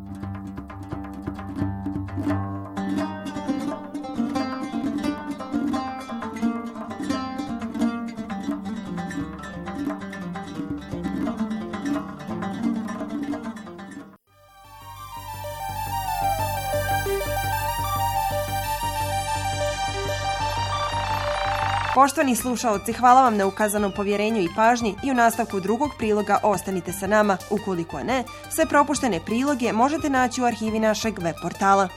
S3: Poštovani slušaoci, hvala vam na ukazanom povjerenju i pažnji i u nastavku drugog priloga ostanite sa nama. Ukoliko ne, sve propuštene priloge možete naći u arhivi našeg web portala.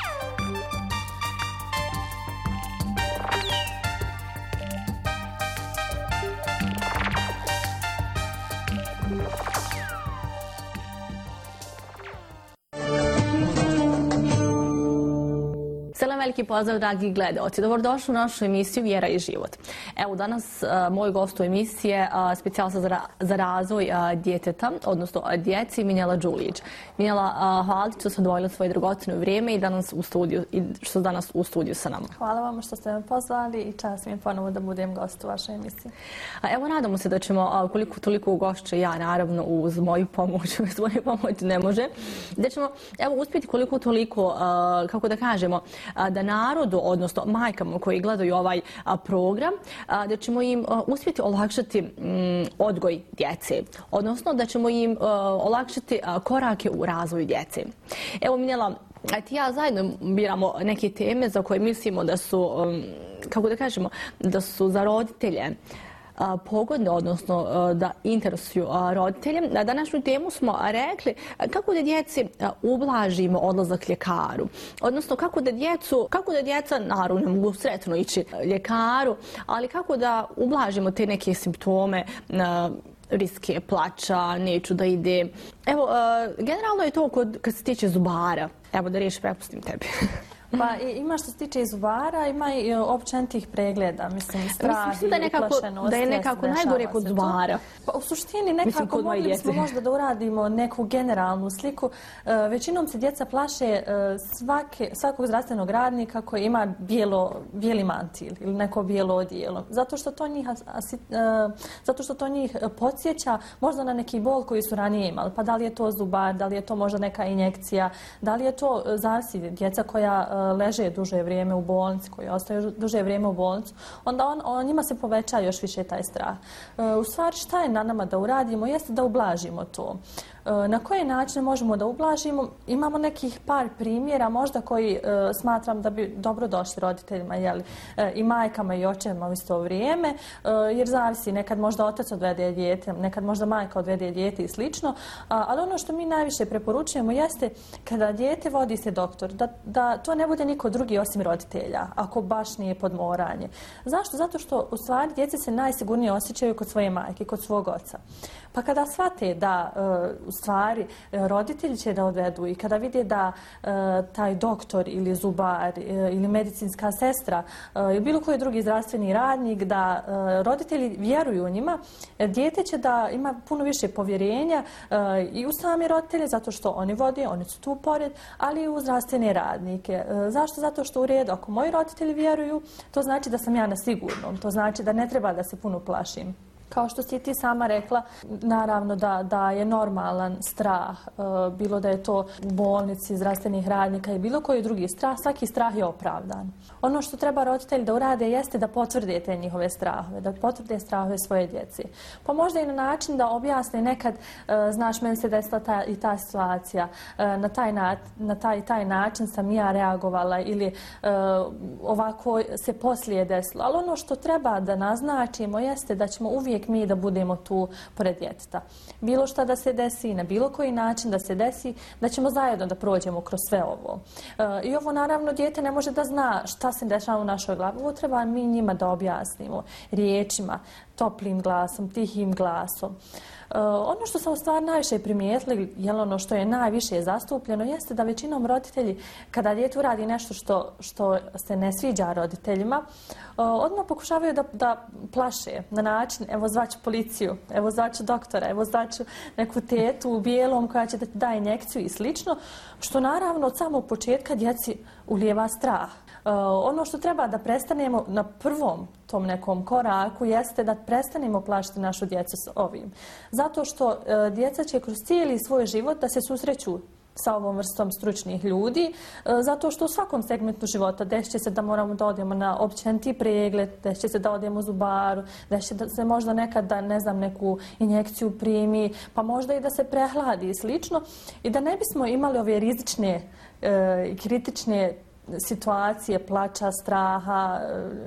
S14: Veliki pozdrav, dragi gledaoci. Dobrodošli u našu emisiju Vjera i život. Evo, danas uh, moj gost u emisiji je uh, specijalista za, ra za razvoj uh, djeteta, odnosno uh, djeci, Minjela Đulić. Minjela, uh, hvala ti što ste odvojili svoje dragocjeno vrijeme i danas u studiju, i što ste danas u studiju sa nama.
S15: Hvala vam što ste me pozvali i čast mi je ponovo da budem gost u vašoj emisiji.
S14: Uh, evo, nadamo se da ćemo, uh, koliko toliko ugošće ja, naravno, uz moju pomoć, uz moju pomoć ne može, da ćemo, evo, uspjeti koliko toliko, uh, kako da kažemo, uh, da narodu, odnosno majkama koji gledaju ovaj a, program, a, da ćemo im a, uspjeti olakšati m, odgoj djece, odnosno da ćemo im a, olakšati a, korake u razvoju djece. Evo, Minjela, ti ja zajedno biramo neke teme za koje mislimo da su, um, kako da kažemo, da su za roditelje pogodne, odnosno da interesuju roditelje. Na današnju temu smo rekli kako da djeci ublažimo odlazak ljekaru. Odnosno kako da djecu, kako da djeca, naravno, ne mogu sretno ići ljekaru, ali kako da ublažimo te neke simptome, riske plača, neću da ide. Evo, generalno je to kod, kad se tiče zubara. Evo da riješi, prepustim tebi.
S15: Pa ima što se tiče i zubara, ima i općenitih pregleda, mislim, strah
S14: mislim, da
S15: i uplašenost.
S14: Da je nekako najgore kod zubara.
S15: Pa u suštini nekako mislim, mogli smo možda da uradimo neku generalnu sliku. Uh, većinom se djeca plaše uh, svake, svakog zdravstvenog radnika koji ima bijelo, bijeli mantil ili neko bijelo odijelo. Zato što to njih, asi, uh, zato što to njih podsjeća možda na neki bol koji su ranije imali. Pa da li je to zubar, da li je to možda neka injekcija, da li je to zavisi djeca koja leže duže vrijeme u bolnici, koji ostaju duže vrijeme u bolnicu, onda on, on, njima se poveća još više taj strah. U stvari šta je na nama da uradimo jeste da ublažimo to. Na koje načine možemo da ublažimo? Imamo nekih par primjera možda koji e, smatram da bi dobro došli roditeljima, jeli, e, i majkama i očevima u isto vrijeme, e, jer zavisi, nekad možda otac odvede dijete, nekad možda majka odvede dijete i slično, a, ali ono što mi najviše preporučujemo jeste kada dijete vodi se doktor, da, da to ne bude niko drugi osim roditelja, ako baš nije podmoranje. Zašto? Zato što u stvari djece se najsigurnije osjećaju kod svoje majke, kod svog oca. Pa kada shvate da e, u stvari roditelji će da odvedu i kada vide da e, taj doktor ili zubar e, ili medicinska sestra e, ili bilo koji drugi zdravstveni radnik, da e, roditelji vjeruju u njima, dijete će da ima puno više povjerenja e, i u sami roditelje, zato što oni vode, oni su tu pored, ali i u zdravstvene radnike. E, zašto? Zato što u redu, ako moji roditelji vjeruju, to znači da sam ja na sigurnom, to znači da ne treba da se puno plašim. Kao što si ti sama rekla, naravno da, da je normalan strah, e, bilo da je to u bolnici, zdravstvenih radnika i bilo koji drugi strah, svaki strah je opravdan. Ono što treba roditelji da urade jeste da potvrde te njihove strahove, da potvrde strahove svoje djece. Pa možda i na način da objasne nekad, e, znaš, meni se desila ta, i ta situacija, e, na, taj na, na taj, taj način sam ja reagovala ili e, ovako se poslije desilo. Ali ono što treba da naznačimo jeste da ćemo uvijek mi da budemo tu pored djeteta. Bilo šta da se desi, na bilo koji način da se desi, da ćemo zajedno da prođemo kroz sve ovo. E, I ovo naravno dijete ne može da zna šta se dešava u našoj glavi. Ovo treba mi njima da objasnimo riječima, toplim glasom, tihim glasom. Uh, ono što sam u stvari najviše primijetili, jel ono što je najviše zastupljeno, jeste da većinom roditelji, kada dijete uradi nešto što, što se ne sviđa roditeljima, uh, odmah pokušavaju da, da plaše na način, evo zvaću policiju, evo zvaću doktora, evo zvaću neku tetu u bijelom koja će da ti da injekciju i slično, što naravno od samog početka djeci ulijeva strah. Uh, ono što treba da prestanemo na prvom tom nekom koraku jeste da prestanemo plašiti našu djecu s ovim. Zato što e, djeca će kroz cijeli svoj život da se susreću sa ovom vrstom stručnih ljudi, e, zato što u svakom segmentu života desit će se da moramo da odemo na općeniti pregled, desit će se da odemo u zubaru, desit će da se možda nekad da, ne znam, neku injekciju primi, pa možda i da se prehladi i slično. I da ne bismo imali ove rizične i e, kritične situacije, plača, straha,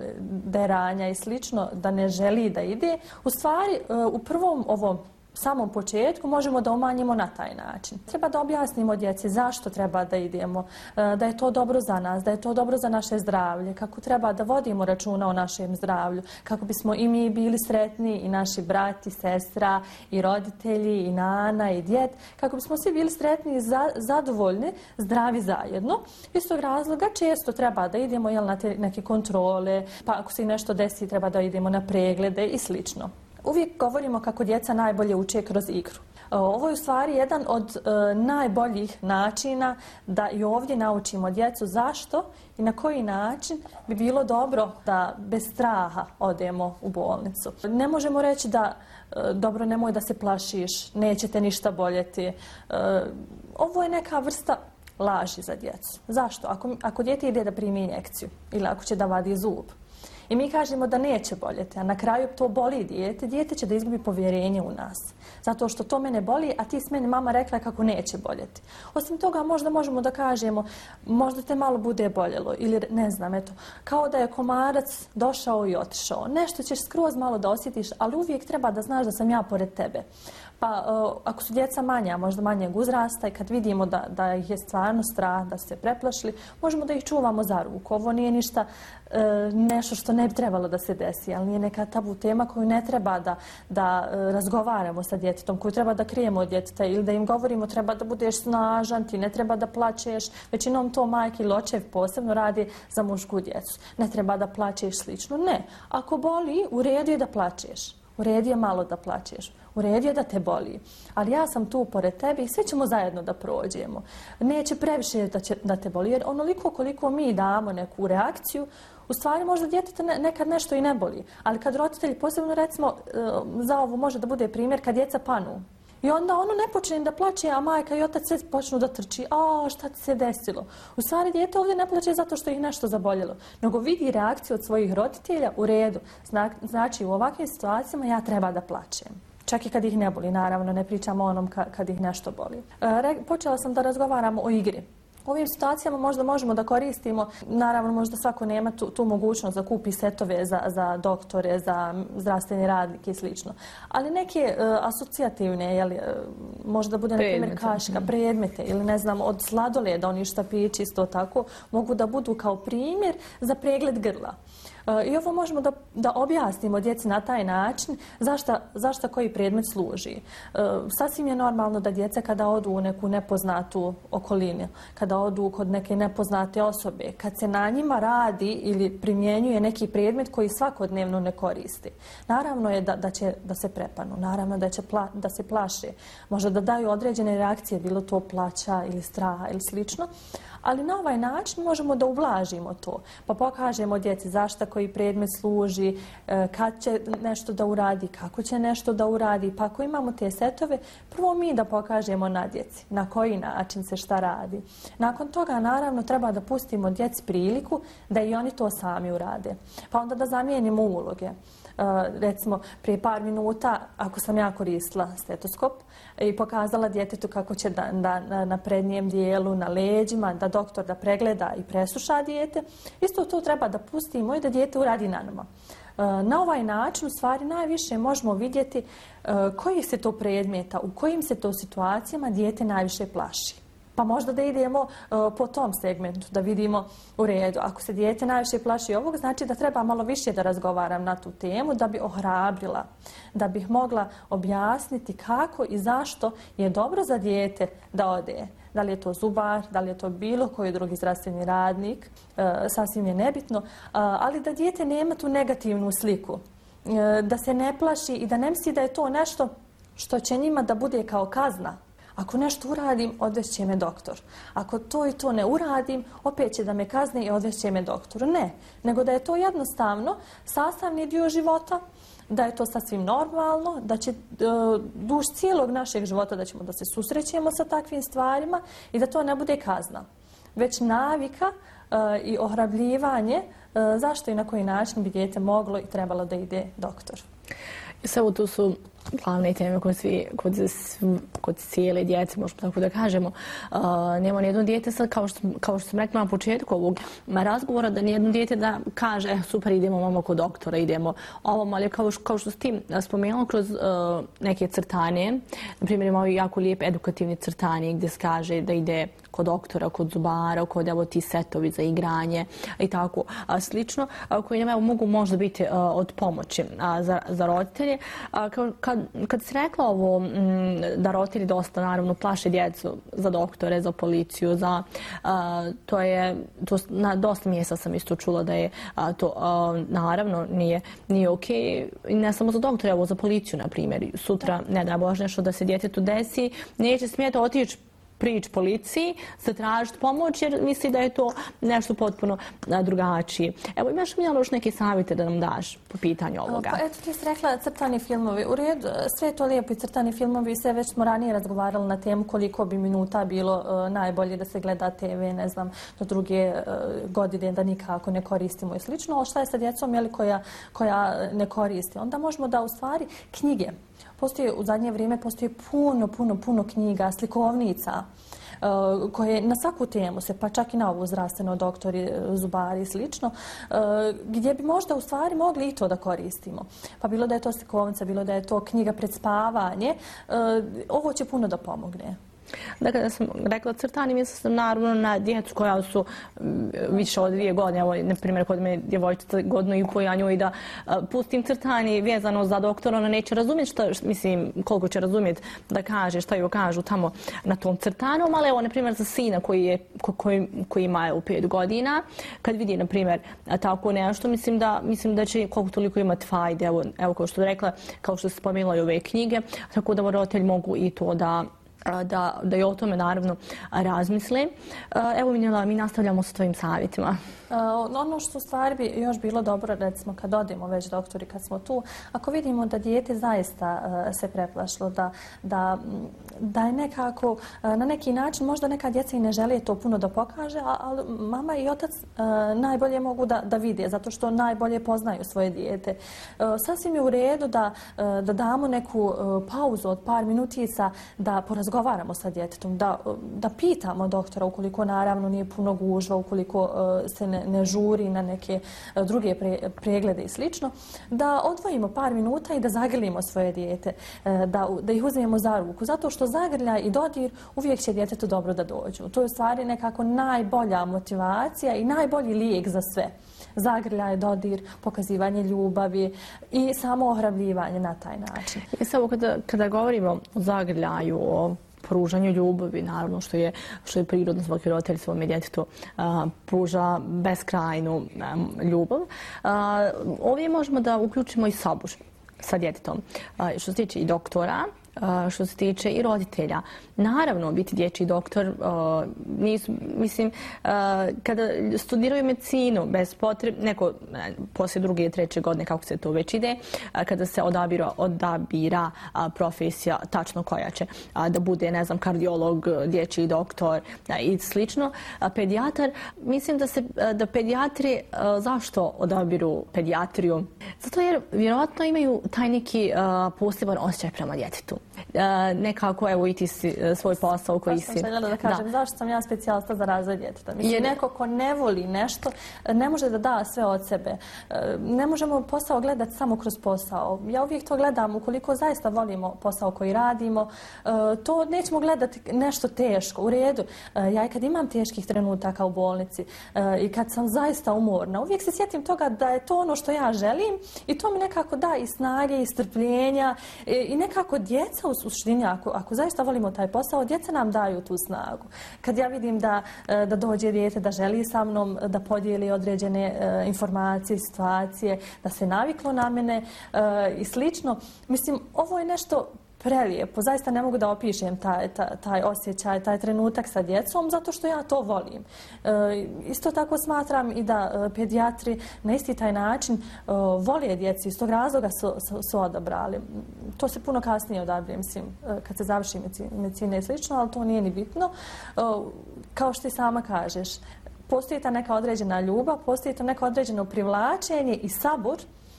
S15: deranja i slično, da ne želi da ide, u stvari u prvom ovom samom početku možemo da umanjimo na taj način. Treba da objasnimo djeci zašto treba da idemo, da je to dobro za nas, da je to dobro za naše zdravlje, kako treba da vodimo računa o našem zdravlju, kako bismo i mi bili sretni, i naši brat, i sestra, i roditelji, i nana, i djed, kako bismo svi bili sretni i za, zadovoljni, zdravi zajedno. Iz tog razloga često treba da idemo jel, na te neke kontrole, pa ako se nešto desi treba da idemo na preglede i slično. Uvijek govorimo kako djeca najbolje uče kroz igru. Ovo je u stvari jedan od e, najboljih načina da i ovdje naučimo djecu zašto i na koji način bi bilo dobro da bez straha odemo u bolnicu. Ne možemo reći da e, dobro, nemoj da se plašiš, neće te ništa boljeti. E, ovo je neka vrsta laži za djecu. Zašto? Ako, ako dijete ide da primi injekciju ili ako će da vadi zub, i mi kažemo da neće boljeti, a na kraju to boli dijete, dijete će da izgubi povjerenje u nas. Zato što to mene boli, a ti s meni mama rekla kako neće boljeti. Osim toga, možda možemo da kažemo, možda te malo bude boljelo, ili ne znam, eto, kao da je komarac došao i otišao. Nešto ćeš skroz malo da osjetiš, ali uvijek treba da znaš da sam ja pored tebe. Pa uh, ako su djeca manja, možda manjeg uzrasta i kad vidimo da, da ih je stvarno strah, da su se preplašili, možemo da ih čuvamo za ruku. Ovo nije ništa uh, nešto što ne bi trebalo da se desi, ali nije neka tabu tema koju ne treba da, da uh, razgovaramo sa djetetom, koju treba da krijemo od djeteta ili da im govorimo treba da budeš snažan, ti ne treba da plačeš. Većinom to majke ili očev posebno radi za mušku djecu. Ne treba da plačeš slično. Ne. Ako boli, u redu je da plačeš. U redu je malo da plačeš. U redu je da te boli. Ali ja sam tu pored tebe i sve ćemo zajedno da prođemo. Neće previše da, će, da te boli. Jer onoliko koliko mi damo neku reakciju, u stvari možda djeteta ne, nekad nešto i ne boli. Ali kad roditelji, posebno recimo za ovo može da bude primjer kad djeca panu. I onda ono ne počne da plače, a majka i otac sve počnu da trči. A, šta ti se desilo? U stvari, dijete ovdje ne plače zato što ih nešto zaboljelo, nego vidi reakciju od svojih roditelja u redu. Znači, u ovakvim situacijama ja treba da plačem. Čak i kad ih ne boli, naravno, ne pričamo o onom kad ih nešto boli. Počela sam da razgovaram o igri. U ovim situacijama možda možemo da koristimo, naravno možda svako nema tu, tu mogućnost da kupi setove za, za doktore, za zdravstveni radnike i slično. Ali neke uh, asocijativne, jeli, uh, možda bude na primjer kaška, predmete ili ne znam od sladoleda, oni štapići isto tako, mogu da budu kao primjer za pregled grla. I ovo možemo da, da objasnimo djeci na taj način zašto, zašto koji predmet služi. E, sasvim je normalno da djeca kada odu u neku nepoznatu okolinu, kada odu kod neke nepoznate osobe, kad se na njima radi ili primjenjuje neki predmet koji svakodnevno ne koristi. Naravno je da, da će da se prepanu, naravno da će pla, da se plaše, možda da daju određene reakcije, bilo to plaća ili straha ili slično. Ali na ovaj način možemo da ublažimo to, pa pokažemo djeci zašto koji predmet služi, kad će nešto da uradi, kako će nešto da uradi. Pa ako imamo te setove, prvo mi da pokažemo na djeci na koji način se šta radi. Nakon toga, naravno, treba da pustimo djeci priliku da i oni to sami urade. Pa onda da zamijenimo uloge. Uh, recimo, prije par minuta, ako sam ja koristila stetoskop i pokazala djetetu kako će da, da, na, na prednjem dijelu, na leđima, da doktor da pregleda i presluša dijete, isto to treba da pustimo i da dijete uradi na nama. Uh, na ovaj način, u stvari, najviše možemo vidjeti uh, kojih se to predmeta, u kojim se to situacijama dijete najviše plaši. Pa možda da idemo uh, po tom segmentu, da vidimo u redu. Ako se dijete najviše plaši ovog, znači da treba malo više da razgovaram na tu temu, da bi ohrabrila, da bih mogla objasniti kako i zašto je dobro za dijete da ode. Da li je to zubar, da li je to bilo koji drugi zdravstveni radnik, uh, sasvim je nebitno, uh, ali da dijete nema tu negativnu sliku, uh, da se ne plaši i da ne misli da je to nešto što će njima da bude kao kazna. Ako nešto uradim, odvešće me doktor. Ako to i to ne uradim, opet će da me kazne i odvešće me doktoru. Ne, nego da je to jednostavno sastavni dio života, da je to sasvim normalno, da će duž cijelog našeg života da ćemo da se susrećemo sa takvim stvarima i da to ne bude kazna, već navika uh, i ohrabljivanje uh, zašto i na koji način bi dijete moglo i trebalo da ide doktor.
S14: Sve tu su glavne teme kod, svi, kod, kod cijele djece, možemo tako da kažemo. Uh, nema nijedno dijete sad, kao što, kao što sam rekla na početku ovog razgovora, da nijedno dijete da kaže super, idemo mamo kod doktora, idemo ovom, ali kao, kao što s tim spomenula kroz uh, neke crtane, na primjer imamo jako lijep edukativni crtanje gdje se kaže da ide kod doktora, kod zubara, kod evo ti setovi za igranje i tako a, slično, a, koji nam evo, mogu možda biti a, od pomoći a, za, za roditelje. A, kad, kad si rekla ovo m, da roditelji dosta naravno plaše djecu za doktore, za policiju, za, a, to je, to, na dosta mjesta sam isto čula da je a, to a, naravno nije, nije okej. I ne samo za doktore, evo za policiju, na primjer. Sutra, ne da Bože, nešto da se djetetu desi, neće smjeti otići prič policiji, se tražiti pomoć jer misli da je to nešto potpuno drugačije. Evo, imaš mi još neke savjete da nam daš po pitanju ovoga?
S15: Pa eto, ti si rekla crtani filmovi. U redu, sve je to lijepo i crtani filmovi, sve već smo ranije razgovarali na temu koliko bi minuta bilo uh, najbolje da se gleda te ve, ne znam, do druge uh, godine da nikako ne koristimo i slično. Ali šta je sa djecom jeli, koja, koja ne koristi? Onda možemo da u stvari knjige. Postoji, u zadnje vrijeme postoji puno, puno, puno knjiga, slikovnica uh, koje na svaku temu se, pa čak i na ovu zdravstveno, doktori, zubari i slično, uh, gdje bi možda u stvari mogli i to da koristimo. Pa bilo da je to slikovnica, bilo da je to knjiga pred spavanje, uh, ovo će puno da pomogne.
S14: Dakle, da sam rekla crtani, mislim sam naravno na djecu koja su više od dvije godine. Evo, na primjer, kod me djevojčica godinu i po, ja njoj da uh, pustim crtani vezano za doktora, ona neće razumjeti šta, mislim, koliko će razumjeti da kaže, šta joj kažu tamo na tom crtanom, ali evo, na primjer, za sina koji, je, ko, koji, koji ima u pet godina, kad vidi, na primjer, tako nešto, mislim da, mislim da će koliko toliko imati fajde, evo, evo kao što je rekla, kao što se spomenula i ove knjige, tako da roditelji mogu i to da da, da i o tome naravno razmisle. Evo Minjela, mi nastavljamo sa tvojim savjetima.
S15: Ono što u stvari bi još bilo dobro, recimo kad odemo već doktori, kad smo tu, ako vidimo da dijete zaista se preplašilo, da, da, da je nekako na neki način, možda neka djeca i ne žele to puno da pokaže, ali mama i otac najbolje mogu da, da vide, zato što najbolje poznaju svoje dijete. Sasvim je u redu da, da damo neku pauzu od par minutica, da porazgovaramo sa djetetom, da, da pitamo doktora ukoliko naravno nije puno gužva, ukoliko se ne, ne žuri na neke druge pre, preglede i slično, da odvojimo par minuta i da zagrlimo svoje dijete, da, da ih uzmemo za ruku, zato što zagrljaj i dodir uvijek će djetetu dobro da dođu. To je u stvari nekako najbolja motivacija i najbolji lijek za sve. Zagrljaj, dodir, pokazivanje ljubavi i samo ohrabljivanje na taj način.
S14: I samo kada, kada govorimo o zagrljaju, o pružanju ljubavi, naravno što je, što je prirodno, svaki roditelj svome djetetu a, pruža beskrajnu a, ljubav. A, ovdje možemo da uključimo i sabur sa djetetom. A, što se tiče i doktora, što se tiče i roditelja. Naravno, biti dječji doktor, nisu, mislim, kada studiraju medicinu, bez potrebe, neko poslije druge i treće godine, kako se to već ide, kada se odabira, odabira profesija tačno koja će da bude, ne znam, kardiolog, dječji doktor i slično, pedijatar, mislim da se, da pedijatri, zašto odabiru pedijatriju? Zato jer vjerojatno imaju taj neki poseban osjećaj prema djetetu. Nekako, evo, i ti si svoj posao koji si...
S15: Baš sam željela da kažem, da. Zašto sam ja specijalista za razvoj djeteta? Mislim, je neko ko ne voli nešto, ne može da da sve od sebe. Ne možemo posao gledati samo kroz posao. Ja uvijek to gledam, ukoliko zaista volimo posao koji radimo, to nećemo gledati nešto teško. U redu, ja i kad imam teških trenutaka u bolnici i kad sam zaista umorna, uvijek se sjetim toga da je to ono što ja želim i to mi nekako da i snage i strpljenja i nekako djeca u suštini, ako, ako zaista volimo taj posao, djeca nam daju tu snagu. Kad ja vidim da, da dođe dijete, da želi sa mnom da podijeli određene uh, informacije, situacije, da se naviklo na mene uh, i slično, mislim, ovo je nešto prelijepo. Zaista ne mogu da opišem taj, taj, taj osjećaj, taj trenutak sa djecom, zato što ja to volim. E, isto tako smatram i da e, pedijatri na isti taj način e, vole djeci, iz tog razloga su, su, su odabrali. To se puno kasnije odabire, mislim, e, kad se završi medicina i slično, ali to nije ni bitno. E, kao što ti sama kažeš, postoji ta neka određena ljubav, postoji to neko određeno privlačenje i sabur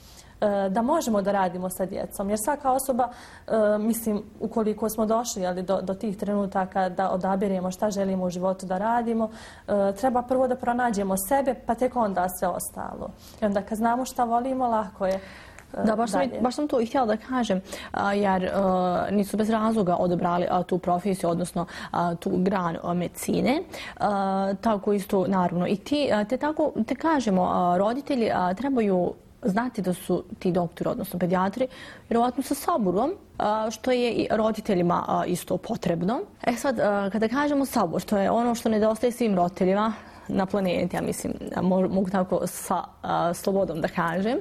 S15: da možemo da radimo sa djecom. Jer svaka osoba, mislim, ukoliko smo došli ali, do, do tih trenutaka da odabiremo šta želimo u životu da radimo, treba prvo da pronađemo sebe, pa tek onda sve ostalo. I onda kad znamo šta volimo, lako je.
S14: Da, baš sam, baš sam to i htjela da kažem, jer uh, nisu bez razloga odabrali uh, tu profesiju, odnosno uh, tu granu uh, medicine. Uh, tako isto, naravno, i ti, uh, te tako, te kažemo, uh, roditelji uh, trebaju znati da su ti doktori, odnosno pedijatri, vjerovatno sa saburom, što je i roditeljima isto potrebno. E sad, kada kažemo sabor, to je ono što nedostaje svim roditeljima na planeti, ja mislim, mogu tako sa a, slobodom da kažem.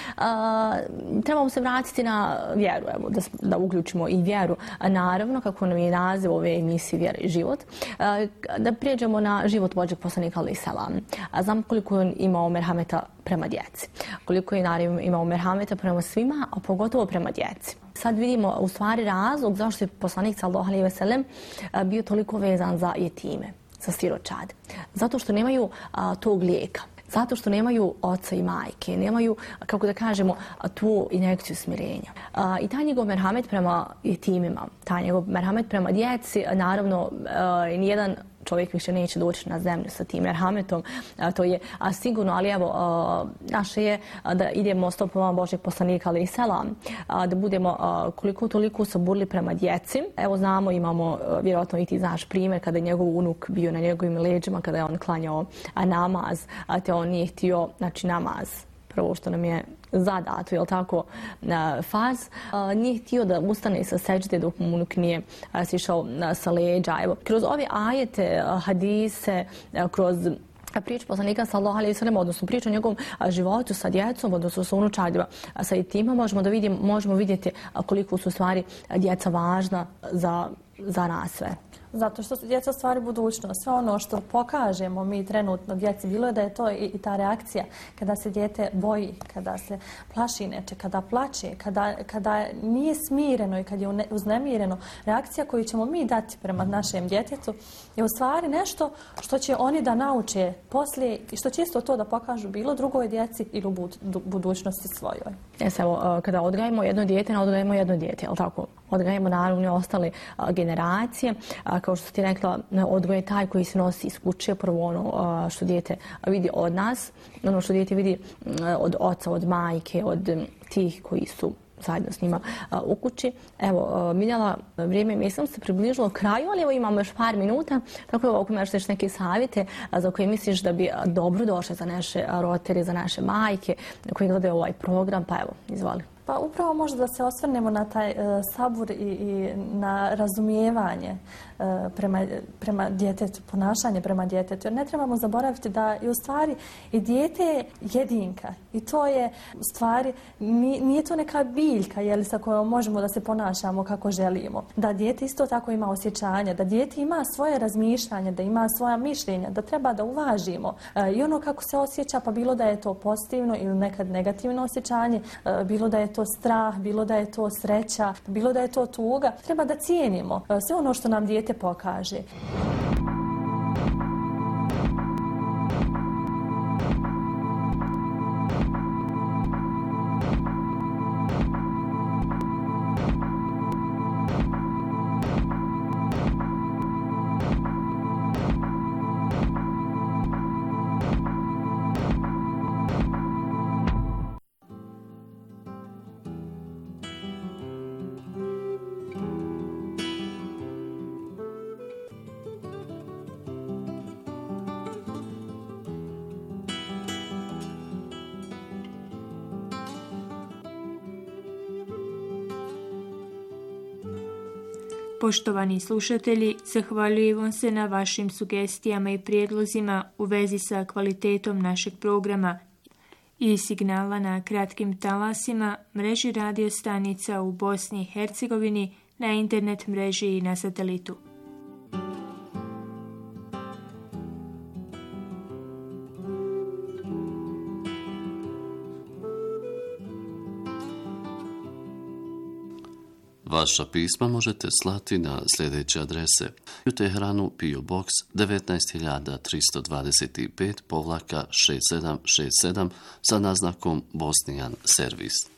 S14: A, trebamo se vratiti na vjeru, evo, da, da uključimo i vjeru. A, naravno, kako nam je naziv ove emisije Vjera i život, a, da prijeđemo na život Božjeg poslanika alejhi selam. A znam koliko je imao merhameta prema djeci, koliko je naravno imao merhameta prema svima, a pogotovo prema djeci. Sad vidimo u stvari razlog zašto je poslanik sallallahu alejhi ve sellem bio toliko vezan za jetime, za siročad. Zato što nemaju a, tog lijeka. Zato što nemaju oca i majke, nemaju, kako da kažemo, tu injekciju smirenja. A, I taj njegov merhamet prema jetimima, taj njegov merhamet prema djeci, naravno, a, nijedan čovjek više neće doći na zemlju sa tim merhametom, a, to je a, sigurno, ali evo, a, naše je a, da idemo stopama Božjeg poslanika alejhi selam, a, da budemo a, koliko toliko saburli prema djeci. Evo znamo, imamo, a, vjerojatno i ti znaš primjer, kada je njegov unuk bio na njegovim leđima, kada je on klanjao a, namaz, a te on nije htio, znači namaz, prvo što nam je zadato, jel tako, farz, nije htio da ustane sa seđde dok mu unuk nije sišao sa leđa. Evo, kroz ove ajete, hadise, kroz priču poslanika sallallahu alejhi ve sellem, odnosno priču o njegovom životu sa djecom, odnosno sa unučadima, sa jetima, možemo da vidimo, možemo vidjeti koliko su stvari djeca važna za za nas sve.
S15: Zato što su djeca stvari budućnost. Sve ono što pokažemo mi trenutno djeci, bilo je da je to i, i ta reakcija kada se dijete boji, kada se plaši neče, kada plače, kada, kada nije smireno i kad je uznemireno. Reakcija koju ćemo mi dati prema našem djetetu je u stvari nešto što će oni da nauče poslije i što će isto to da pokažu bilo drugoj djeci ili u budućnosti svojoj.
S14: Jes, evo, kada odgajemo jedno dijete, ne odgajemo jedno dijete, jel tako? Odgajemo naravno i ostale a, generacije. A, kao što ti rekla, odgoj je taj koji se nosi iz kuće, prvo ono a, što dijete vidi od nas, ono što dijete vidi a, od oca, od majke, od m, tih koji su zajedno s njima a, u kući. Evo, Miljana, vrijeme mislim se približilo kraju, ali evo imamo još par minuta, tako evo, ako imaš još neke savjete a, za koje misliš da bi dobro došle za naše roditelje, za naše majke koji gledaju ovaj program, pa evo, izvoli.
S15: Pa upravo možda da se osvrnemo na taj uh, sabur i, i na razumijevanje uh, prema, prema djetetu, ponašanje prema djetetu. Jer ne trebamo zaboraviti da i u stvari i dijete je jedinka i to je u stvari, nije, nije to neka biljka jeli, sa kojom možemo da se ponašamo kako želimo. Da dijete isto tako ima osjećanja, da dijete ima svoje razmišljanje, da ima svoja mišljenja, da treba da uvažimo uh, i ono kako se osjeća, pa bilo da je to pozitivno ili nekad negativno osjećanje, uh, bilo da je to strah, bilo da je to sreća, bilo da je to tuga. Treba da cijenimo sve ono što nam dijete pokaže.
S16: Poštovani slušatelji, zahvaljujem vam se na vašim sugestijama i prijedlozima u vezi sa kvalitetom našeg programa i signala na kratkim talasima, mreži radio stanica u Bosni i Hercegovini, na internet mreži i na satelitu.
S4: Vaša pisma možete slati na sljedeće adrese: u Teheranu P O Box devetnaest hiljada tristo dvadeset pet povlaka šest sedam šest sedam sa naznakom Bosnijan servis.